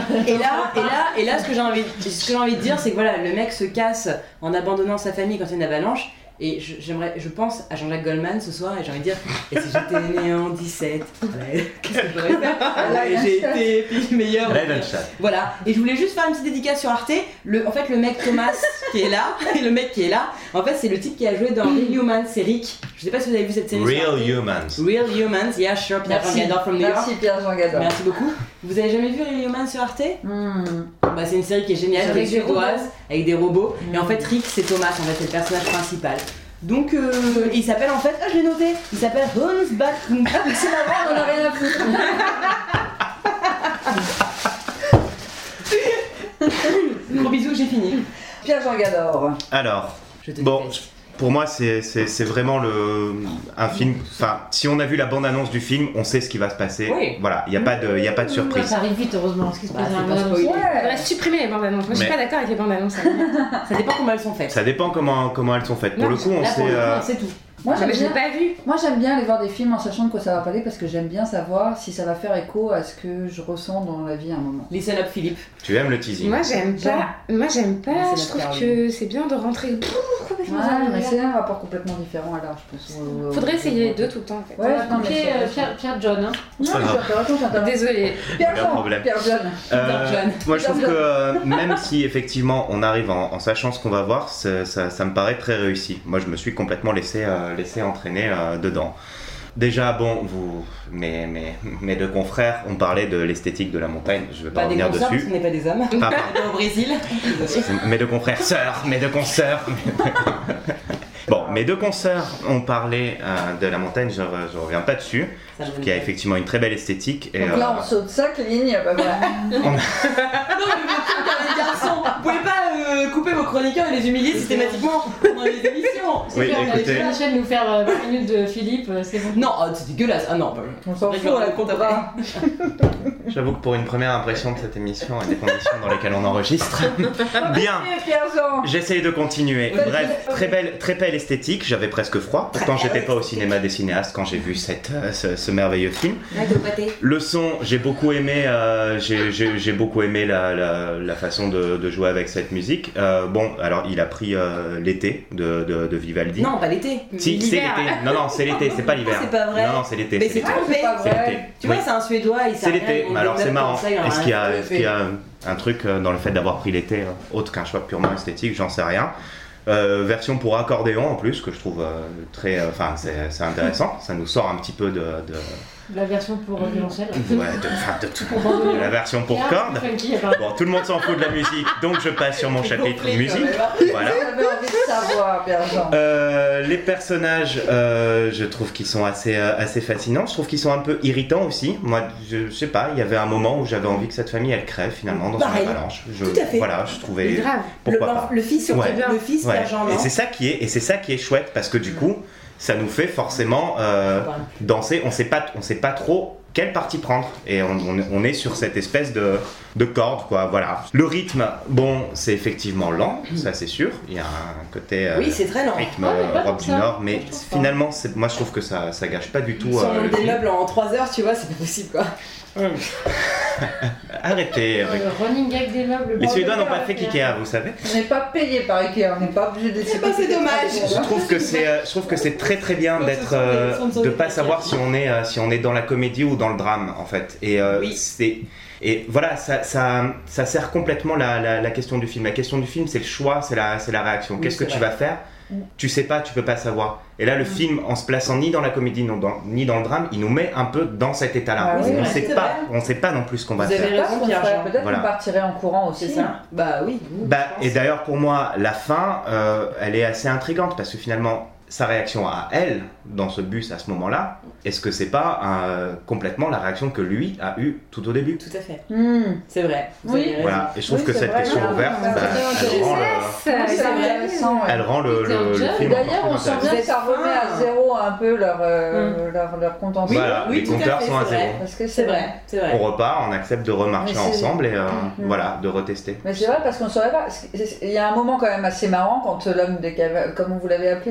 Et là, ce que j'ai envie de dire, c'est que voilà, le mec se casse en abandonnant sa famille quand il y a une avalanche. Et je pense à Jean-Jacques Goldman ce soir et j'ai envie de dire, et si j'étais né en 17, qu'est-ce que j'aurais fait? J'ai été pays meilleur. Voilà, et je voulais juste faire une petite dédicace sur Arte. En fait, le mec Thomas qui est là, et le mec qui est là, en fait, c'est le type qui a joué dans Real Humans, c'est Rick. Je sais pas si vous avez vu cette série. Real Humans, yeah, sure, Pierre-Jean Gador from New York. Merci Pierre-Jean Gador. Merci beaucoup. Vous avez jamais vu Real Humans sur Arte? Bah, c'est une série qui est géniale, qui est suédoise, avec des robots. Et en fait, Rick, c'est Thomas, en fait, c'est le personnage principal. Donc, il s'appelle en fait, je l'ai noté, il s'appelle Hans Bach. C'est marrant, on en a rien à foutre. Gros bisous, j'ai fini. Pierre-Jean Gador. Alors, pour moi, c'est vraiment un film. Enfin, si on a vu la bande-annonce du film, on sait ce qui va se passer. Oui. Voilà, il n'y a pas de surprise. Ça arrive vite, heureusement. Ce qui se passe dans la c'est pas bande-annonce. spoilé. On devrait supprimer les bandes annonces. Moi, je suis pas d'accord avec les bandes annonces. Ça dépend comment elles sont faites. Ça dépend comment elles sont faites. Pour Non, le coup, on là, sait. pour le coup, c'est tout. Moi Mais je l'ai j'aime pas vu. bien aller voir des films en sachant de quoi ça va parler parce que j'aime bien savoir si ça va faire écho à ce que je ressens dans la vie à un moment. Listen up, Philippe. Tu aimes le teasing. Moi, j'aime pas. c'est Je trouve notre que c'est bien de rentrer complètement dans Ouais, mais l'univers. c'est un rapport complètement différent alors je pense. Faudrait essayer les deux tout le temps en fait. Ouais, non, mais Pierre John. Hein. Non, pas grave. j'entends. Désolée. Pierre-Jean, problème. Pierre-Jean. Moi je trouve que même si effectivement on arrive en sachant ce qu'on va voir, ça me paraît très réussi. Moi je me suis complètement laissé entraîner dedans. Déjà mes deux confrères ont parlé de l'esthétique de la montagne, je vais pas Pas des revenir concerts, parce dessus. qu'on n'est pas des hommes. Ah, On est au Brésil. mes deux confrères sœurs, mes deux consoeurs. Bon, mes deux consoeurs ont parlé de la montagne, je reviens pas dessus. Je trouve qu'il y a effectivement une très belle esthétique. Et, Donc là on saute 5 lignes, bah voilà. Non, mais les garçons, vous pouvez pas couper vos chroniqueurs et les humilier systématiquement pendant les émissions. Oui, écoutez. Michel nous faire 20 minutes de Philippe, c'est bon. Non, c'est dégueulasse. Ah non, On s'en fout, on la comptera. J'avoue que pour une première impression de cette émission et des conditions dans lesquelles on enregistre, bien. Pierre-Jean. J'essaye de continuer. Bref, très belle esthétique. J'avais presque froid. Pourtant, j'étais pas au cinéma des cinéastes quand j'ai vu ce merveilleux film. Le son, j'ai beaucoup aimé. J'ai beaucoup aimé la façon de jouer avec cette musique. Bon, alors il a pris l'été de Vivaldi. Non, pas l'été. Si, c'est l'hiver. l'été. Non, c'est l'été. C'est pas l'hiver. C'est pas vrai. Non, c'est l'été. Mais c'est c'est l'été. trompé. C'est l'été. Tu vois, Oui. c'est un Suédois, il C'est l'été, mais alors c'est marrant. Est-ce qu'il y a un truc dans le fait d'avoir pris l'été autre qu'un choix purement esthétique? J'en sais rien. Version pour accordéon en plus, que je trouve très. Enfin, c'est intéressant. Ça nous sort un petit peu de La version pour violoncelle. Ouais, de la version pour cordes. Bon, tout le monde s'en fout de la musique, donc je passe sur mon chapitre musique. Voilà. J'avais envie de savoir, Pierre-Jean. Les personnages, je trouve qu'ils sont assez fascinants. Je trouve qu'ils sont un peu irritants aussi. Moi, je sais pas, il y avait un moment où j'avais envie que cette famille elle crève finalement dans Pareil. une avalanche. Tout à fait. Voilà, je trouvais. Grave. Pourquoi pas. Le fils, Ouais. le fils, Ouais. Pierre-Jean, non. Et c'est ça qui est chouette parce que du coup, ça nous fait forcément danser. On sait pas trop quelle partie prendre et on est sur cette espèce de corde quoi. Voilà. Le rythme, bon, c'est effectivement lent, ça c'est sûr. Il y a un côté Oui, c'est très lent. rythme Ouais, mais pas Europe tant du que ça. Nord, mais Je trouve pas. finalement, moi je trouve que ça gâche pas du tout Si on le monte des film. meubles en 3 heures, tu vois, c'est pas possible quoi. Arrêtez. Eric. Le running gag des meubles. Les Suédois n'ont pas fait qu'Ikea, vous savez. On n'est pas payé par Ikea, on n'est pas obligé de laisser. Bah, c'est dommage. Je trouve que c'est très très bien d'être de pas savoir si on est dans la comédie ou dans le drame en fait. Et Oui. et voilà, ça sert complètement la question du film. La question du film, c'est le choix, c'est la réaction. Oui, Qu'est-ce que c'est tu vrai. vas faire? Tu sais pas, tu peux pas savoir. Et là, le film, en se plaçant ni dans la comédie ni dans le drame, il nous met un peu dans cet état-là. Ah oui, on c'est sait vrai. pas, on sait pas non plus ce qu'on va Vous avez faire. raison, Pierre-Jean. Peut-être Voilà. qu'on partirait en courant aussi. C'est ça. Bah oui. Bah, et d'ailleurs, pour moi, la fin, elle est assez intrigante parce que finalement, sa réaction à elle dans ce bus à ce moment-là, est-ce que c'est pas complètement la réaction que lui a eue tout au début? Tout à fait. C'est C'est vrai. Vous Oui. avez raison. Voilà, et je trouve Oui, que c'est cette vrai. question Ah, ouverte, c'est bah, très intéressant. Ouais. elle rend le film D'ailleurs, encore on plus sent bien intéressant. que ça remet à zéro un peu leur contention. Voilà, les tout à compteurs fait, sont à c'est zéro. vrai. Parce que C'est vrai, c'est vrai. On repart, on accepte de remarcher Mais c'est- ensemble et Mhm. voilà, de retester. Mais c'est vrai parce qu'on saurait pas. Il y a un moment quand même assez marrant quand l'homme des cavernes, comme vous l'avez appelé, Néantin,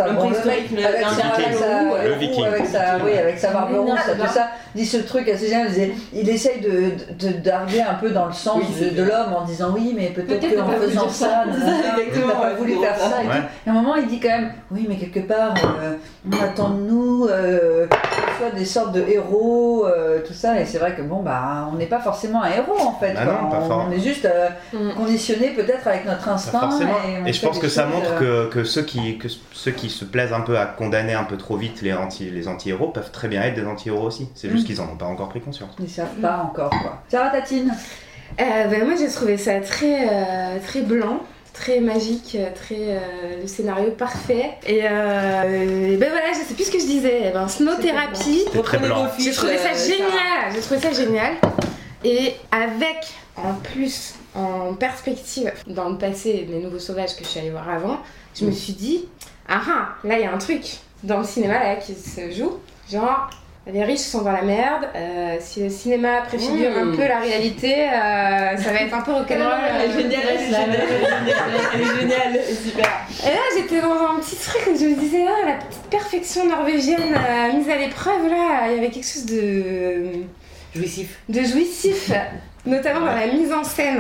ça. Un Bon, le préhistorique, mec, le avec Le viking. avec sa barbe ronde, Mais tout ça, dit ce truc assez génial. Il essaye d'arriver un peu dans le sens de l'homme en disant oui, mais peut-être Peut-être qu'en t'as pas voulu faisant dire ça, Exactement, t'as pas ouais, voulu c'est faire drôle, ça. Et, ouais. tout. Et à un moment, il dit quand même oui, mais quelque part, on attend de nous soit des sortes de héros, tout ça. Et c'est vrai que bon, bah, on n'est pas forcément un héros en fait. Bah quoi. non, pas on est juste conditionné peut-être avec notre instinct. Pas forcément. on Et je fait pense des que ça choses, montre que ceux qui se plaisent un peu à condamner un peu trop vite les anti-héros peuvent très bien être des anti-héros aussi. C'est juste qu'ils en ont pas encore pris conscience. Ils savent pas encore quoi. Sarah Tatine. Moi j'ai trouvé ça très blanc, très magique, le scénario parfait. Et ben voilà, je sais plus ce que je disais. Snow Therapy, C'est très blanc. j'ai trouvé ça génial. J'ai trouvé ça génial. Et avec en plus en perspective dans le passé les Nouveaux Sauvages que je suis allée voir avant, je me suis dit là il y a un truc dans le cinéma là qui se joue, genre les riches sont dans la merde, si le cinéma préfigure un peu la réalité, ça va être un peu rock'n'roll. Elle est géniale, elle est géniale, super. Et là j'étais dans un petit truc où je me disais la petite perfection norvégienne mise à l'épreuve là, il y avait quelque chose de jouissif, notamment dans la mise en scène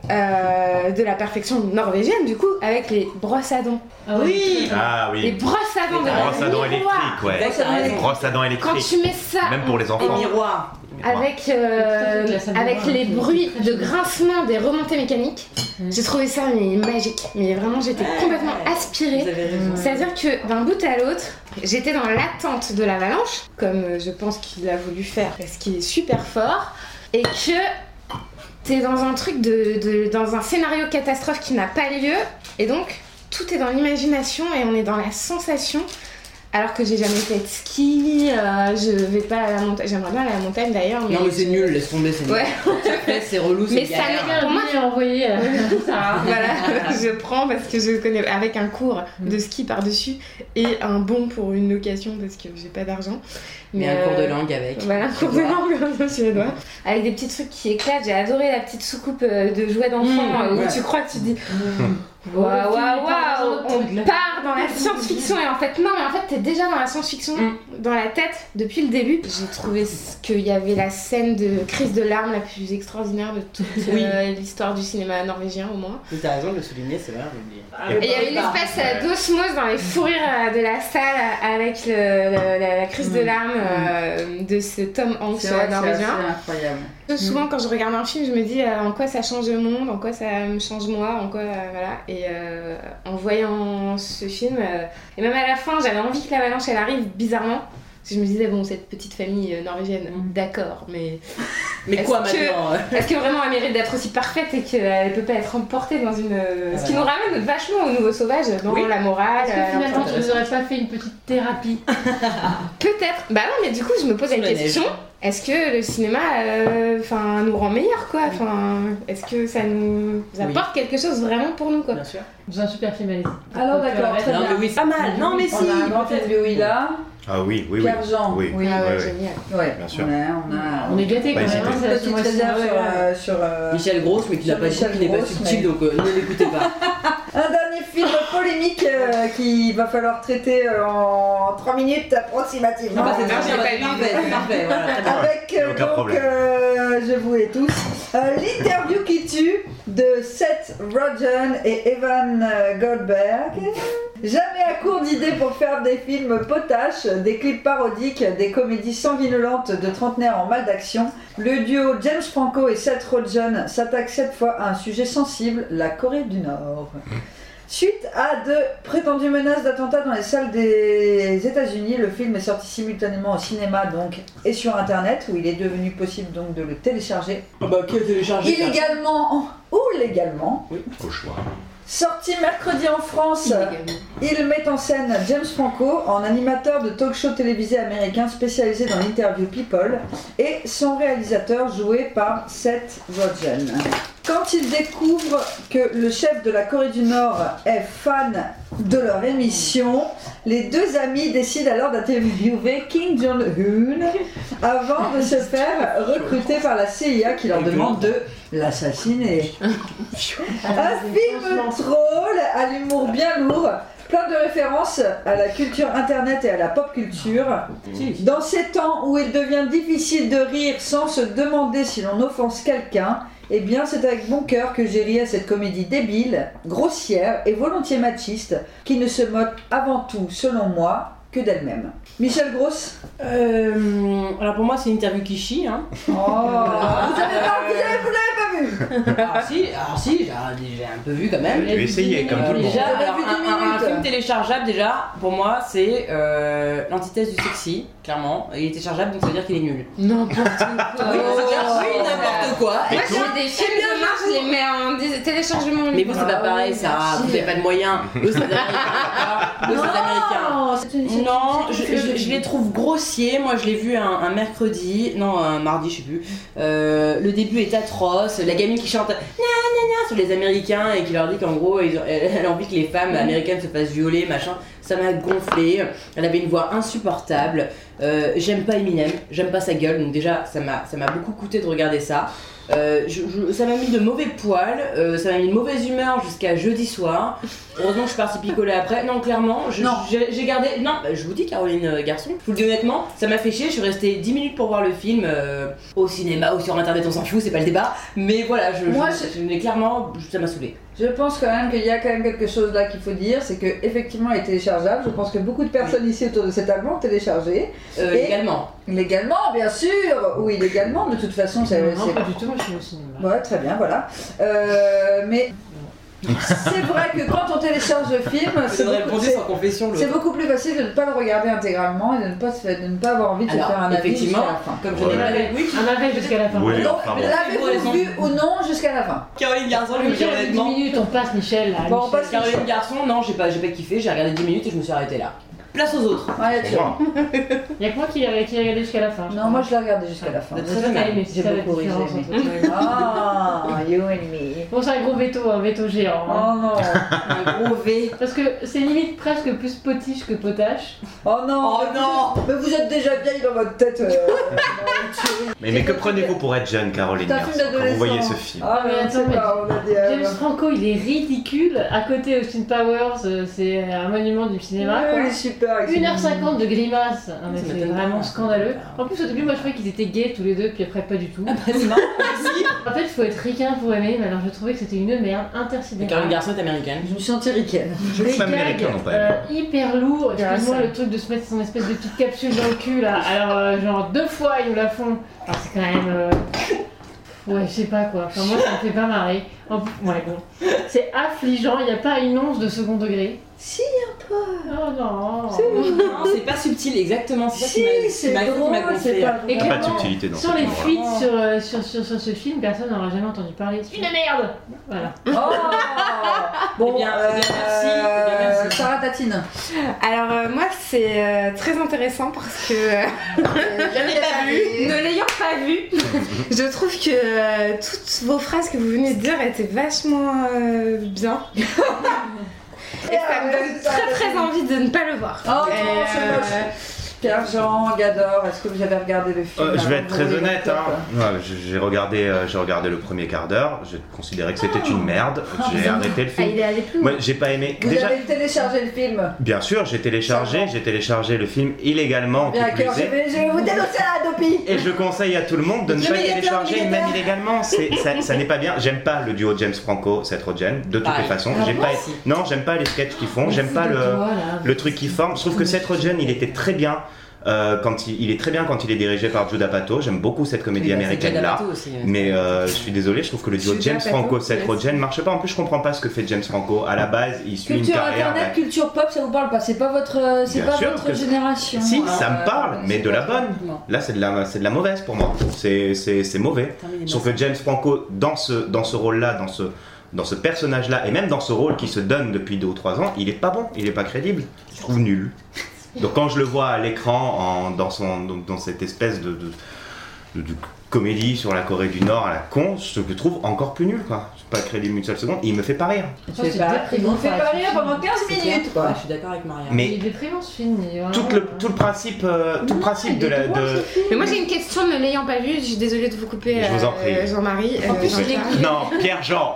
de la perfection norvégienne du coup, avec les brosses à dents. Oui. Les brosses à dents de Brosse à dents électriques, ouais. Brosse à dents Quand électriques. tu mets ça Même pour les Et enfants. miroir. avec les bruits de grincement des remontées mécaniques, j'ai trouvé ça magique. Mais vraiment, j'étais complètement aspirée. Vous avez raison. C'est-à-dire que d'un bout à l'autre, j'étais dans l'attente de l'avalanche, comme je pense qu'il a voulu faire, parce qu'il est super fort, et que t'es dans un truc dans un scénario catastrophe qui n'a pas lieu, et donc tout est dans l'imagination et on est dans la sensation. Alors que j'ai jamais fait de ski, je vais pas à la montagne. J'aimerais bien aller à la montagne d'ailleurs. Non, mais c'est nul, laisse tomber, c'est nul. Ouais. C'est relou, c'est Mais ça galère. pour moi, j'ai envoyé ça. voilà, je prends parce que je connais avec un cours de ski par-dessus et un bon pour une location parce que j'ai pas d'argent. Mais un cours de langue avec. Voilà, un cours de langue suédois. Avec des petits trucs qui éclatent. J'ai adoré la petite soucoupe de jouets d'enfant où tu crois que tu dis waouh, on part dans la science-fiction et en fait non, mais en fait t'es déjà dans la science-fiction dans la tête depuis le début. J'ai trouvé qu'il y avait la scène de crise de larmes la plus extraordinaire de toute l'histoire du cinéma norvégien au moins. Mais t'as raison de le souligner, c'est vrai. Et il y avait une espèce d'osmose dans les fous rires de la salle avec la crise de larmes de ce Tom Hanks norvégien. C'est incroyable. Souvent quand je regarde un film, je me dis en quoi ça change le monde, en quoi ça me change moi, en quoi voilà. Et en voyant ce film, et même à la fin, j'avais envie que l'avalanche elle arrive bizarrement. Parce que je me disais bon, cette petite famille norvégienne, d'accord, mais quoi maintenant est-ce que vraiment elle mérite d'être aussi parfaite et qu'elle peut pas être emportée dans une... Ce qui nous ramène vachement au Nouveau Sauvage, dans la morale. Est-ce que finalement tu nous aurais pas fait une petite thérapie? Peut-être. Bah non, mais du coup je me pose la question. Est-ce que le cinéma nous rend meilleurs quoi? Est-ce que ça nous apporte quelque chose vraiment pour nous quoi? Bien sûr. C'est un super film, allez-y. Alors d'accord, très Non, bien. mais oui, c'est pas mal. Non, mais si. On a un grand interview là. Ah oui. Pierre Jean. Oui. Oui. Ah ouais, ouais. génial. Ouais, Bien sûr. On est gâtés quand Pas même. hésiter. hein, c'est la Petite soirée réserve cinéma. sur Michel Gross, mais qui n'a pas Michel dit qu'il n'est pas Gross, subtil, mais- donc ne l'écoutez pas. un dernier film polémique qu'il va falloir traiter en 3 minutes approximativement. Ah bah, c'est j'ai pas parfait, lu. parfait, voilà, très bien. Avec Aucun donc, problème. je vous et tous, l'interview qui tue de Seth Rogen et Evan Goldberg. Jamais à court d'idées pour faire des films potaches, des clips parodiques, des comédies sanguinolentes de trentenaires en mal d'action, le duo James Franco et Seth Rogen s'attaque cette fois à un sujet sensible, la Corée du Nord. Suite à de prétendues menaces d'attentats dans les salles des États-Unis, le film est sorti simultanément au cinéma donc, et sur internet où il est devenu possible donc de le télécharger Ah bah, qui a téléchargé ça illégalement ou légalement. Au choix. Sorti mercredi en France, il met en scène James Franco en animateur de talk-show télévisé américain spécialisé dans l'interview People et son réalisateur joué par Seth Rogen. Quand il découvre que le chef de la Corée du Nord est fan de leur émission, les deux amis décident alors d'interviewer Kim Jong-un avant de se faire recruter par la CIA qui leur demande de l'assassiner. Un film troll à l'humour bien lourd, plein de références à la culture internet et à la pop culture. Dans ces temps où il devient difficile de rire sans se demander si l'on offense quelqu'un, eh bien c'est avec bon cœur que j'ai ri à cette comédie débile, grossière et volontiers machiste, qui ne se moque avant tout, selon moi, que d'elle-même. Michel Gross. Alors pour moi c'est une interview qui chie. Hein. Oh, vous l'avez pas vu. Si, j'ai un peu vu quand même. Tu essayé comme tout le monde. Déjà, Vous avez alors, vu 10 un minutes. film téléchargeable déjà, pour moi c'est l'antithèse du sexy, clairement. Il est téléchargeable donc ça veut dire qu'il est nul. N'importe quoi. Oui, n'importe quoi. Moi, j'ai des films de marche, je les mets en téléchargement. Mais vous c'est pas pareil ça, vous avez pas de moyens. Eux c'est des Américains. Eux c'est des Américains. Non, je les trouve grossiers. Moi, je l'ai vu un mercredi, non, un mardi, je sais plus. Le début est atroce. La gamine qui chante na, na, na sur les Américains et qui leur dit qu'en gros, elle a envie que les femmes américaines se fassent violer, machin. Ça m'a gonflé. Elle avait une voix insupportable. J'aime pas Eminem, j'aime pas sa gueule. Donc déjà, ça m'a beaucoup coûté de regarder ça. Ça m'a mis de mauvais poils, ça m'a mis de mauvaise humeur jusqu'à jeudi soir. Heureusement que je suis partie picoler après. Non, clairement, j'ai gardé. Non, je vous dis, Caroline Garçon, je vous le dis honnêtement, ça m'a fait chier. Je suis restée 10 minutes pour voir le film au cinéma ou sur internet, on s'en fout, c'est pas le débat. Mais voilà, mais clairement, ça m'a saoulée. Je pense quand même qu'il y a quand même quelque chose là qu'il faut dire, c'est que effectivement elle est téléchargeable. Je pense que beaucoup de personnes ici autour de cette table l'ont téléchargé. Légalement. Légalement, bien sûr. Oui, légalement. De toute façon, c'est. Non, pas du tout, moi je suis au cinéma. Ouais, très bien, voilà. Mais c'est vrai que quand on télécharge le film, c'est beaucoup plus facile de ne pas le regarder intégralement et de ne pas avoir envie de se faire un avis jusqu'à la fin. Comme je l'ai Un avis jusqu'à la fin. Oui, Donc, enfin bon. l'avez-vous vu ou non jusqu'à la fin? Caroline Garçon, je me dis 10 honnêtement. minutes, on passe Michel là. Bon, on Michel. passe Caroline Garçon, non, j'ai pas kiffé, j'ai regardé 10 minutes et je me suis arrêtée là. Place aux autres. Ouais, tu vois. Il y a que moi qui l'ai regardé jusqu'à la fin. Non, moi je l'ai regardé jusqu'à la fin. De Très bien, mais J'ai c'est ça la beaucoup différence aimé. entre toi et moi. Ah, you and me. Bon, c'est un gros veto, un veto géant. hein. Oh non. Un gros V. Parce que c'est limite presque plus potiche que potache. Oh non. Oh non. Mais vous êtes déjà vieille dans votre tête. Mais que prenez-vous pour être jeune, Caroline C'est un Garçon, film quand vous d'adolescent. voyez ce film? Ah, mais Mais attends, attends, on a dit. James Franco, il est ridicule. À côté, Austin Powers, c'est un monument du cinéma. Ouais, quoi. il est super. avec ses 1h50 de grimace, non, mais Ça c'est m'étonne vraiment pas. scandaleux. En plus, au début, moi je croyais qu'ils étaient gays tous les deux, puis après, pas du tout. C'est marrant aussi. En fait, il faut être ricain pour aimer, mais alors je trouvais que c'était une merde Mais intersidérale. Caroline Garçon est américaine. Je me suis sentie ricaine. Je Les trouve américains gags, n'ont pas aimé. hyper lourd. Excuse-moi, ça. le truc de se mettre son espèce de petite capsule dans le cul là. Alors, genre 2 fois ils nous la font. Alors, c'est quand même. Ouais, je sais pas quoi. Enfin, moi, ça me fait pas marrer. Ouais, bon. C'est affligeant, il n'y a pas une once de second degré. Si, Oh non. Non, c'est pas subtil, exactement. C'est ça si, c'est drôle, c'est pas Et Il n'y a pas de clairement, subtilité dans sur ce les film. fuites sur ce film, personne n'aura jamais entendu parler. C'est une merde. Voilà. Oh. Bon, Eh bien, merci. Sarah Tatine. Alors moi c'est très intéressant parce que Jamais pas vu. ne l'ayant pas vu, je trouve que toutes vos phrases que vous venez de dire étaient vachement bien. Et ça me donne très envie de ne pas le voir. Oh non, c'est moche. Pierre-Jean, Gador, est-ce que vous avez regardé le film Je vais être très Oui, honnête, d'accord. hein. Ouais, j'ai regardé le premier quart d'heure, j'ai considéré que c'était une merde, j'ai arrêté le Ah, film. il est allé plus loin. Moi, j'ai pas aimé. Vous Déjà, avez téléchargé le film. bien sûr, j'ai téléchargé le film illégalement, qui Bien, plus cœur, est. je vais vous dénoncer à la Dopi. Et je conseille à tout le monde de ne Le pas médiateur, télécharger le même médiateur. illégalement. Ça n'est pas bien. J'aime pas le duo James Franco, Seth Rogen, de toutes Pareil. les façons. Ah J'ai bon pas... Si. Non, j'aime pas les sketchs qu'ils font. J'aime pas le truc qu'ils forment. Je trouve que Seth Rogen, il était très bien. Quand il est très bien quand il est dirigé par Judd Apatow. J'aime beaucoup cette comédie américaine là. Mais je suis désolé, je trouve que le duo Judd James Apatow, Franco Seth yes. Rogen marche pas. En plus, je comprends pas ce que fait James Franco. À la base, il suit une Culture carrière. internet, culture pop, ça vous parle pas? C'est pas votre, Bien sûr que- génération. Si, Alors, ça me parle, mais de la bonne. Non. Là, c'est de la mauvaise pour moi. C'est mauvais. Sauf que James Franco, dans ce rôle-là, dans ce personnage-là, et même dans ce rôle qui se donne depuis 2 ou 3 ans, il est pas bon, il est pas crédible. Je trouve nul. Donc quand je le vois à l'écran dans cette espèce de comédie sur la Corée du Nord à la con, ce que je trouve encore plus nul, quoi. C'est pas crédible une seule seconde, et il me fait pas rire. Ils m'ont fait pas rire pendant 15 minutes, quoi. Je suis d'accord avec Maria. Mais Il est déprimant ce film. tout le principe de la... Mais moi j'ai une question, ne l'ayant pas vu, je suis désolée de vous couper, Je vous en prie. Jean-Marie. En plus, Jean-Charles. il est- Non, Pierre-Jean.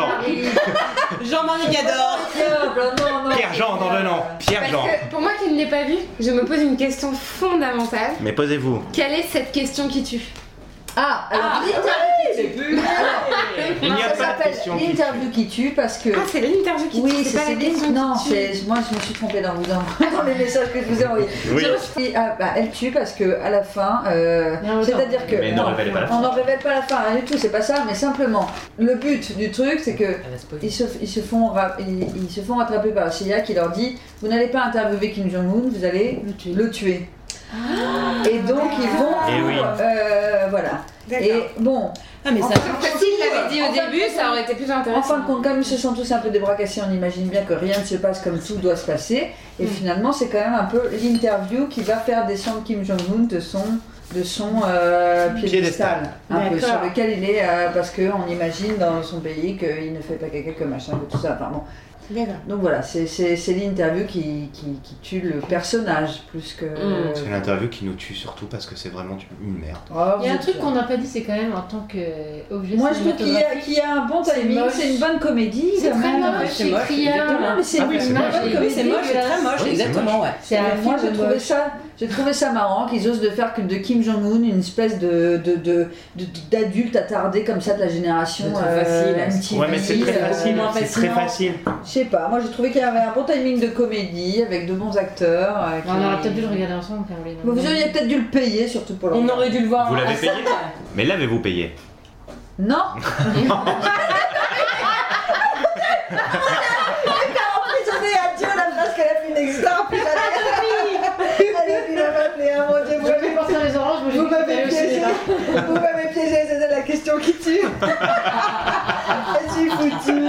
Jean-Marie Gador. Pierre-Jean, non, Parce Pierre-Jean. que pour moi qui ne l'ai pas vu, je me pose une question fondamentale. Mais posez-vous. Quelle est cette question qui tue? Ah, alors Il n'y a ça pas de s'appelle question qui... l'interview qui tue parce que... Ah, c'est l'interview qui tue, Oui, c'est pas la c'est question non, qui tue. moi je me suis trompée dans les messages que je vous ai envoyés. Oui. Elle tue parce que à la fin, c'est-à-dire que Mais ne révélez pas la fin. on n'en révèle pas la fin, rien du tout, c'est pas ça, mais simplement le but du truc, c'est que Elle va spoiler. ils se font rattraper par la CIA qui leur dit vous n'allez pas interviewer Kim Jong-un, vous allez le tuer. Et donc ils vont, Et oui. voilà. D'accord. Et bon. Ah, mais ça. S'il l'avait dit au début, ça aurait été plus En intéressant. fin de compte, comme ils se sont tous un peu débracassés, on imagine bien que rien ne se passe comme tout doit se passer. Et finalement, c'est quand même un peu l'interview qui va faire descendre Kim Jong-un de son piédestal. Un peu, D'accord. sur lequel il est, parce qu'on imagine dans son pays qu'il ne fait pas caca que machin, que tout ça. Enfin, bon. D'accord. Donc voilà, c'est l'interview qui tue le personnage plus que... C'est l'interview qui nous tue surtout parce que c'est vraiment une merde. Oh, Il y a vous un êtes truc sûr. qu'on n'a pas dit, c'est quand même en tant qu'objet Moi, je trouve qu'il y a un bon C'est timing, moche. c'est une bonne comédie. C'est quand très même. moche, c'est c'est moche, criard. exactement. Non, mais c'est Ah oui, une c'est bonne moche. comédie. Oui, c'est moche, c'est très moche, Oui, c'est exactement, ouais. C'est un Moi, film j'ai trouvé ça marrant qu'ils osent de faire de Kim Jong-un une espèce d'adulte attardé comme ça de la génération De truc facile. MTV. Ouais, mais c'est très facile, moins c'est très fascinant. facile. Je sais pas, moi j'ai trouvé qu'il y avait un bon timing de comédie avec de bons acteurs. On aurait peut-être dû le regarder ensemble, Caroline. Mais vous auriez peut-être dû le payer, surtout pour le On aurait dû le voir. Vous l'avez à payé ça. Mais l'avez-vous payé? Non. Emprisonné à Dieu la place qu'elle a fait une extra, puis elle a fait la mon Dieu, Je vais penser à les oranges, moi j'ai vous cru que m'avez c'était au piégé, cinéma. vous m'avez piégé, c'était la question qui tue. Je suis foutue.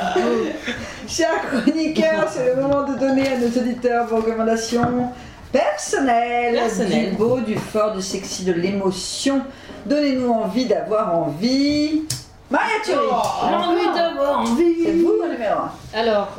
Chers chroniqueurs, c'est le moment de donner à nos auditeurs vos recommandations personnelles. Du beau, du fort, du sexy, de l'émotion. Donnez-nous envie d'avoir envie. Maria Thury. Envie d'avoir envie. C'est vous le numéro 1. Alors,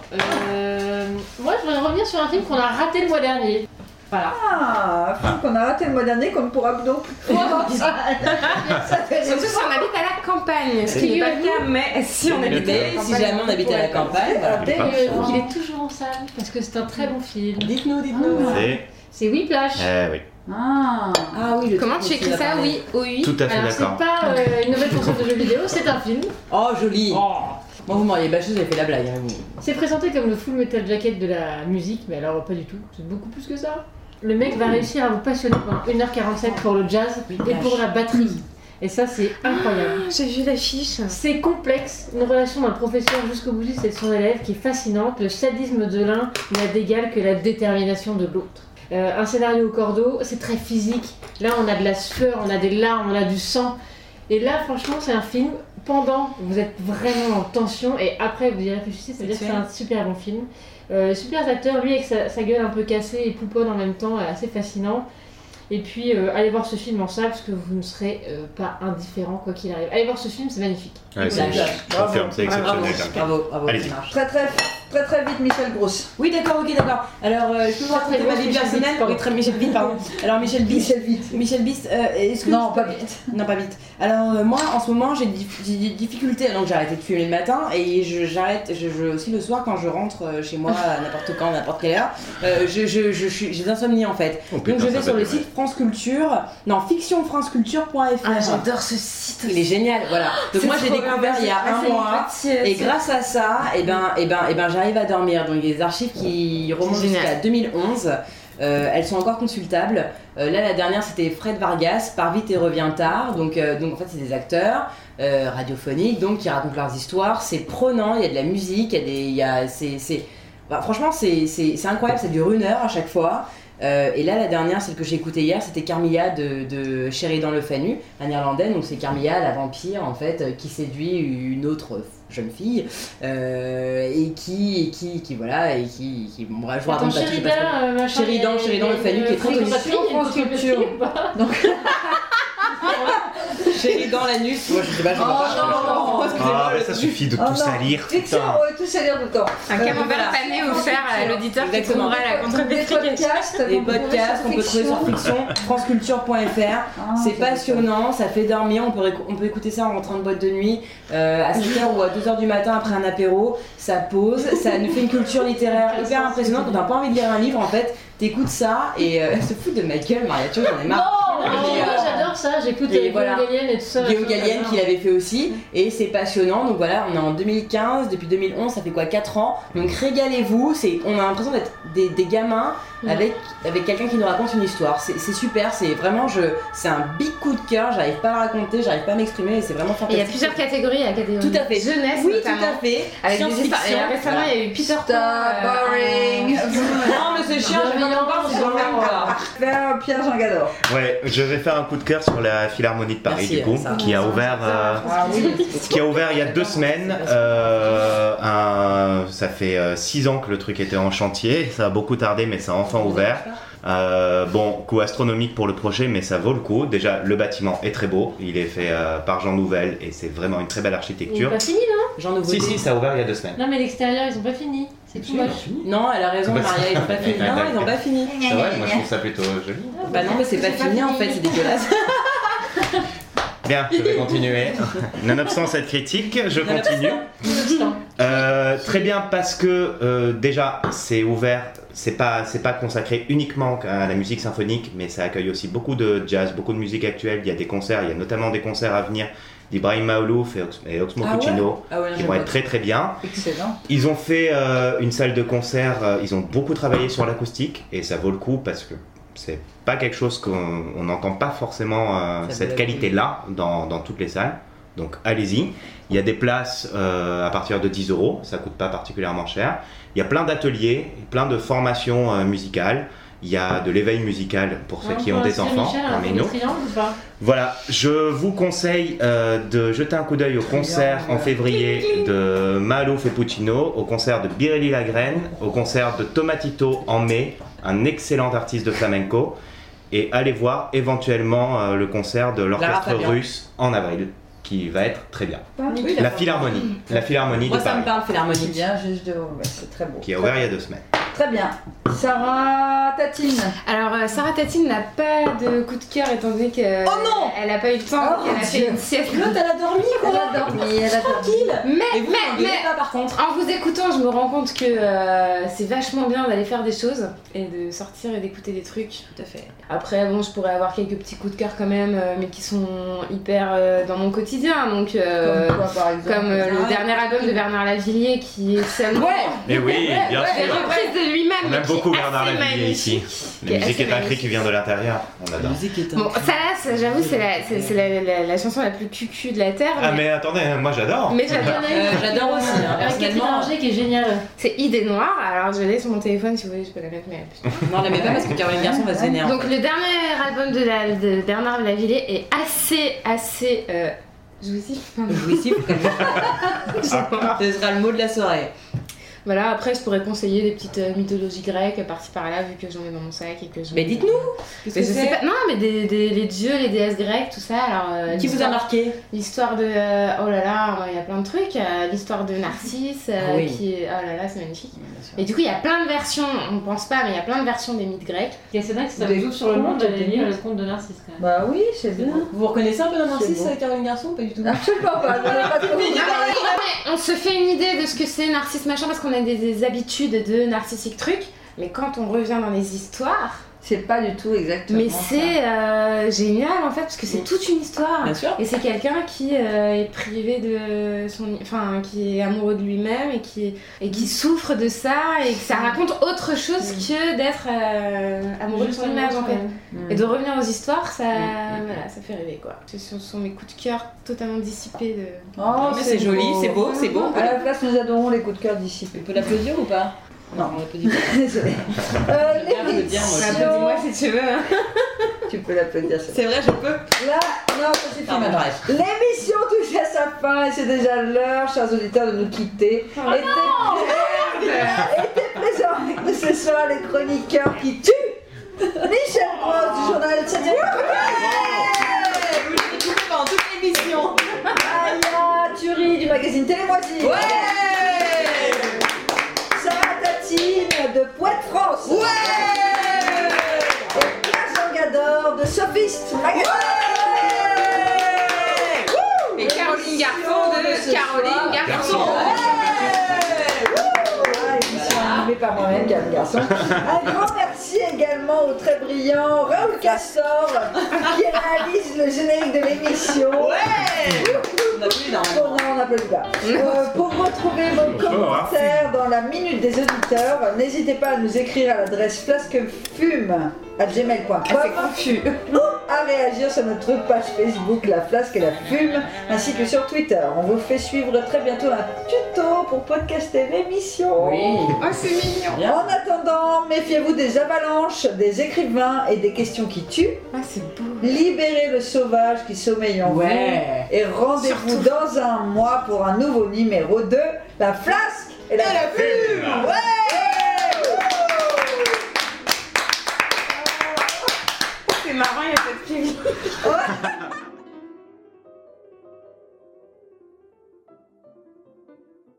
moi je voudrais revenir sur un film qu'on a raté le mois dernier. Voilà. Ah, un film qu'on a raté le mois dernier, qu'on ne pourra donc plus voir en salle. Ça fait Surtout si on habite à la campagne, ce qui n'est pas le cas, mais si on habite à la Mais campagne, si jamais on habite à la campagne, voilà. Figurez-vous qu'il est toujours en salle parce que c'est un très bon film. Dites-nous. C'est... C'est Whiplash. oui. Ah, Oui, Comment tu écris ça? Oui, oui. Tout à fait Alors c'est d'accord. pas une nouvelle console de jeux vidéo, c'est un film. Oh, joli. Oh. Moi, vous m'auriez bâché, j'avais fait la blague. Hein. C'est présenté comme le Full Metal Jacket de la musique, mais alors pas du tout, c'est beaucoup plus que ça. Le mec va réussir à vous passionner pendant 1h47 pour le jazz et pour la batterie. Et ça, c'est incroyable. J'ai vu l'affiche. C'est complexe, une relation d'un professeur jusqu'au boutiste et de son élève qui est fascinante. Le sadisme de l'un n'a d'égal que la détermination de l'autre. Un scénario au cordeau, c'est très physique. Là, on a de la sueur, on a des larmes, on a du sang. Et là, franchement, c'est un film. Pendant, vous êtes vraiment en tension et après, vous y réfléchissez, ça veut dire que c'est un super bon film. Super acteur, lui avec sa gueule un peu cassée et pouponne en même temps, assez fascinant. Et puis, allez voir ce film en salle parce que vous ne serez pas indifférent quoi qu'il arrive. Allez voir ce film, c'est magnifique. Ouais, c'est je confirme, c'est exceptionnel. Bravo. Allez-y. Ça marche. très vite, Michel Grosse. Oui, d'accord, ok, d'accord. Alors, je peux vous raconter ma vie personnelle. Oui, très Michel Vite, pardon. Alors, Michel Vite. Michel Vite, est-ce que. Non, pas vite. Non, pas vite. Alors, moi, en ce moment, j'ai des difficultés. Donc, j'ai arrêté de fumer le matin et je aussi le soir quand je rentre chez moi, à n'importe quand, n'importe quelle heure. J'ai d'insomnie en fait. Oh, putain, Donc, je vais ça sur va le être site France Culture. Non, fictionfranceculture.fr. Ah, j'adore ce site. Il est génial, voilà. Donc, moi, j'ai découvert il y a un mois. Et grâce à ça, j'arrive à dormir. Donc les archives qui remontent jusqu'à 2011, elles sont encore consultables. Là, la dernière, c'était Fred Vargas, Pars vite et reviens tard. Donc en fait, c'est des acteurs radiophoniques, donc qui racontent leurs histoires. C'est prenant, il y a de la musique, franchement, c'est incroyable. Ça dure 1 heure à chaque fois. Et là, la dernière, celle que j'ai écoutée hier, c'était Carmilla de Sheridan Le Fanu, un Irlandais. Donc c'est Carmilla, la vampire en fait, qui séduit une autre jeune fille et qui voilà et qui bon bref, je vous raconte pas tout. Sheridan Le Fanu qui est très connu. France Culture. Donc Chérie dans l'anus. Moi je sais pas, je vois pas. Ah, mais ça suffit de tout salir. Fiction, ouais, tout salir tout le temps. Un camembert pané offert à l'auditeur qui trouvera la contre-vérification. Les podcasts qu'on peut trouver sur Fiction, franceculture.fr. C'est passionnant, ça fait dormir. On peut écouter ça en rentrant de boîte de nuit à 7h ou à 2h du matin après un apéro. Ça pose, ça nous fait une culture littéraire hyper impressionnante. Quand t'as pas envie de lire un livre, en fait, t'écoutes ça et se fout de ma gueule, Maria, tu vois, j'en ai marre. J'adore ça, j'écoute et Guillaume Gallienne et tout ça. Guillaume Gallienne qui l'avait fait aussi, et c'est passionnant. Donc voilà, on est en 2015, depuis 2011, ça fait quoi, 4 ans. Donc régalez-vous, on a l'impression d'être des gamins avec quelqu'un qui nous raconte une histoire. C'est super, c'est vraiment, c'est un big coup de cœur, j'arrive pas à le raconter, j'arrive pas à m'exprimer, et c'est vraiment fantastique. Il y a plusieurs catégories, il y a la catégorie tout à fait. jeunesse, oui, notamment, tout à fait. avec des histoires. Et récemment, il y a eu Peter Pan. Boring. Non mais c'est chiant, je vais pas en parler, c'est dans le même ordre. Faire Pierre Jean Gador. Ouais, je vais faire un coup de cœur sur la Philharmonie de Paris, Merci, du coup, ça. qui a ouvert il y a 2 semaines. Ça fait 6 ans que le truc était en chantier, ça a beaucoup tardé, mais ça a enfin ouvert. Coût astronomique pour le projet, mais ça vaut le coup. Déjà, le bâtiment est très beau, il est fait par Jean Nouvel et c'est vraiment une très belle Ils architecture. ont pas fini, non? Jean Nouveauté. Si, ça a ouvert il y a 2 semaines. Non, mais l'extérieur, ils ont pas fini. C'est tout moche. Non, elle a raison, Bah, Maria, ils ont pas fini. Non, ils ont pas fini. C'est vrai, moi je trouve ça plutôt joli. Bah non, mais c'est pas fini en fait, c'est dégueulasse. Bien, je vais continuer. Nonobstant cette critique, je continue. Très bien, parce que déjà c'est ouvert, c'est pas consacré uniquement à la musique symphonique, mais ça accueille aussi beaucoup de jazz, beaucoup de musique actuelle. Il y a des concerts, il y a notamment des concerts à venir d'Ibrahim Maoulouf et Oxmo Puccino qui vont être très très bien. Excellent. Ils ont fait une salle de concert, ils ont beaucoup travaillé sur l'acoustique et ça vaut le coup parce que c'est pas quelque chose qu'on n'entend pas forcément cette qualité-là dans toutes les salles. Donc allez-y. Il y a des places à partir de 10 €, ça coûte pas particulièrement cher. Il y a plein d'ateliers, plein de formations musicales. Il y a de l'éveil musical pour ceux qui ont des enfants parmi nous. Voilà, je vous conseille de jeter un coup d'œil au concert en février de Maalouf et Puccino, au concert de Birelli Lagrène, au concert de Tomatito en mai, un excellent artiste de flamenco, et allez voir éventuellement le concert de l'orchestre russe en avril, qui va être très bien. Oui, La Philharmonie de Paris. Moi ça me parle, Philharmonie. bien, juste de... ouais, c'est très beau. Qui a ouvert il y a 2 semaines. Très bien. Sarah Tatine. Alors, Sarah Tatine n'a pas de coup de cœur étant donné qu'elle n'a pas eu le temps, Oh, qu'elle a fait une sieste. L'autre elle a dormi quoi. Elle a dormi. Tranquille. Mais, Et vous pas par contre. en vous écoutant, je me rends compte que c'est vachement bien d'aller faire des choses et de sortir et d'écouter des trucs. Tout à fait. Après, bon, je pourrais avoir quelques petits coups de cœur quand même, mais qui sont hyper dans mon quotidien. Donc, Comme quoi, par exemple? comme le dernier album de Bernard Lavillier qui est seulement Mais oui, bien des sûr. reprises de lui-même. On mais aime qui est beaucoup Bernard assez Lavillier ici. magnifique. La musique est un cri qui vient de l'intérieur. On La adore. musique est Bon, ça, j'avoue, c'est la chanson la plus cucu de la Terre. Ah mais attendez, moi j'adore. Mais j'adore. J'adore aussi, hein, Avec Catherine personnellement. Ringer qui est géniale. C'est Idée Noire, alors je l'ai sur mon téléphone si vous voulez, je peux la mettre, mais Non, la mets pas parce que Caroline Garçon va s'énerver. donc le dernier album de Bernard Lavillier est assez jouissif. Jouissif quand même. Ce sera le mot de la soirée. Voilà, après je pourrais conseiller des petites mythologies grecques par-ci par-là vu que j'en ai dans mon sac et que je... Mais dites-nous. Mais je sais pas, non mais les dieux, les déesses grecques, tout ça, alors... Qui vous a marqué? L'histoire de... oh là là, il y a plein de trucs, l'histoire de Narcisse, Oui. qui est... oh là là, c'est magnifique. Et du coup, il y a plein de versions, on pense pas, mais il y a plein de versions des mythes grecs. Et c'est dingue que ça Des vous ouvre sur le monde contes, d'aller des lire mythes. le conte de Narcisse quand même. Bah oui, c'est bien. Vous reconnaissez un peu dans C'est Narcisse, beau. Caroline Garçon? Pas du tout. Absolument pas. Je n'ai pas trop. On se fait une idée de ce que c'est Narcisse machin parce qu'on a des habitudes de narcissique truc, mais quand on revient dans les histoires, C'est pas du tout exactement. mais ça. c'est génial en fait parce que c'est toute une histoire. Bien sûr. Et c'est quelqu'un qui est privé de son... Enfin, qui est amoureux de lui-même et qui souffre de ça et que ça raconte autre chose que d'être amoureux de son image en fait. Et de revenir aux histoires, ça, voilà, ça fait rêver quoi. Ce sont mes coups de cœur totalement dissipés de... Oh, Mais c'est joli, c'est beau, c'est beau. À la place, nous adorons les coups de cœur dissipés. On peut l'applaudir ou pas? Non. on l'applaudit pas. Désolée. L'applaudir, moi. Applaudis-moi si tu veux. hein. Tu peux l'applaudir. c'est C'est vrai, je peux. Là, non, ça suffit Pardon, maintenant. bref. L'émission touche à sa fin et c'est déjà l'heure, chers auditeurs, de nous quitter. Était présent avec nous ce soir les chroniqueurs qui tuent. Michel Gross du journal 7e. Vous l'avez coupé pendant toute l'émission. magazine Télémoisine. Ouais. Sarah Tatine de Poitou-France. Ouais. Et Place Jangador de Sophiste Magazine. Et Caroline Garçon de Caroline Garçon. Animé par moi-même, Caroline Garçon. Un grand merci également au très brillant Raoul Castor qui réalise le générique de l'émission. Ouais. On a plus Bon, non, on n'applaudit pas. Pour retrouver vos commentaires dans la minute des auditeurs, n'hésitez pas à nous écrire à l'adresse flasquefume@gmail.com ou à réagir sur notre page Facebook La Flasque et la Fume, ainsi que sur Twitter. On vous fait suivre très bientôt un tuto pour podcaster l'émission. Oui. Oh, c'est mignon. En attendant, méfiez-vous des avalanches, des écrivains et des questions qui tuent. Ah, c'est beau. Libérez le sauvage qui sommeille en vous. Ouais. Et rendez-vous dans un mois pour un nouveau numéro de La Flasque et la Fume. C'est marrant, il y a cette fille. Ouais.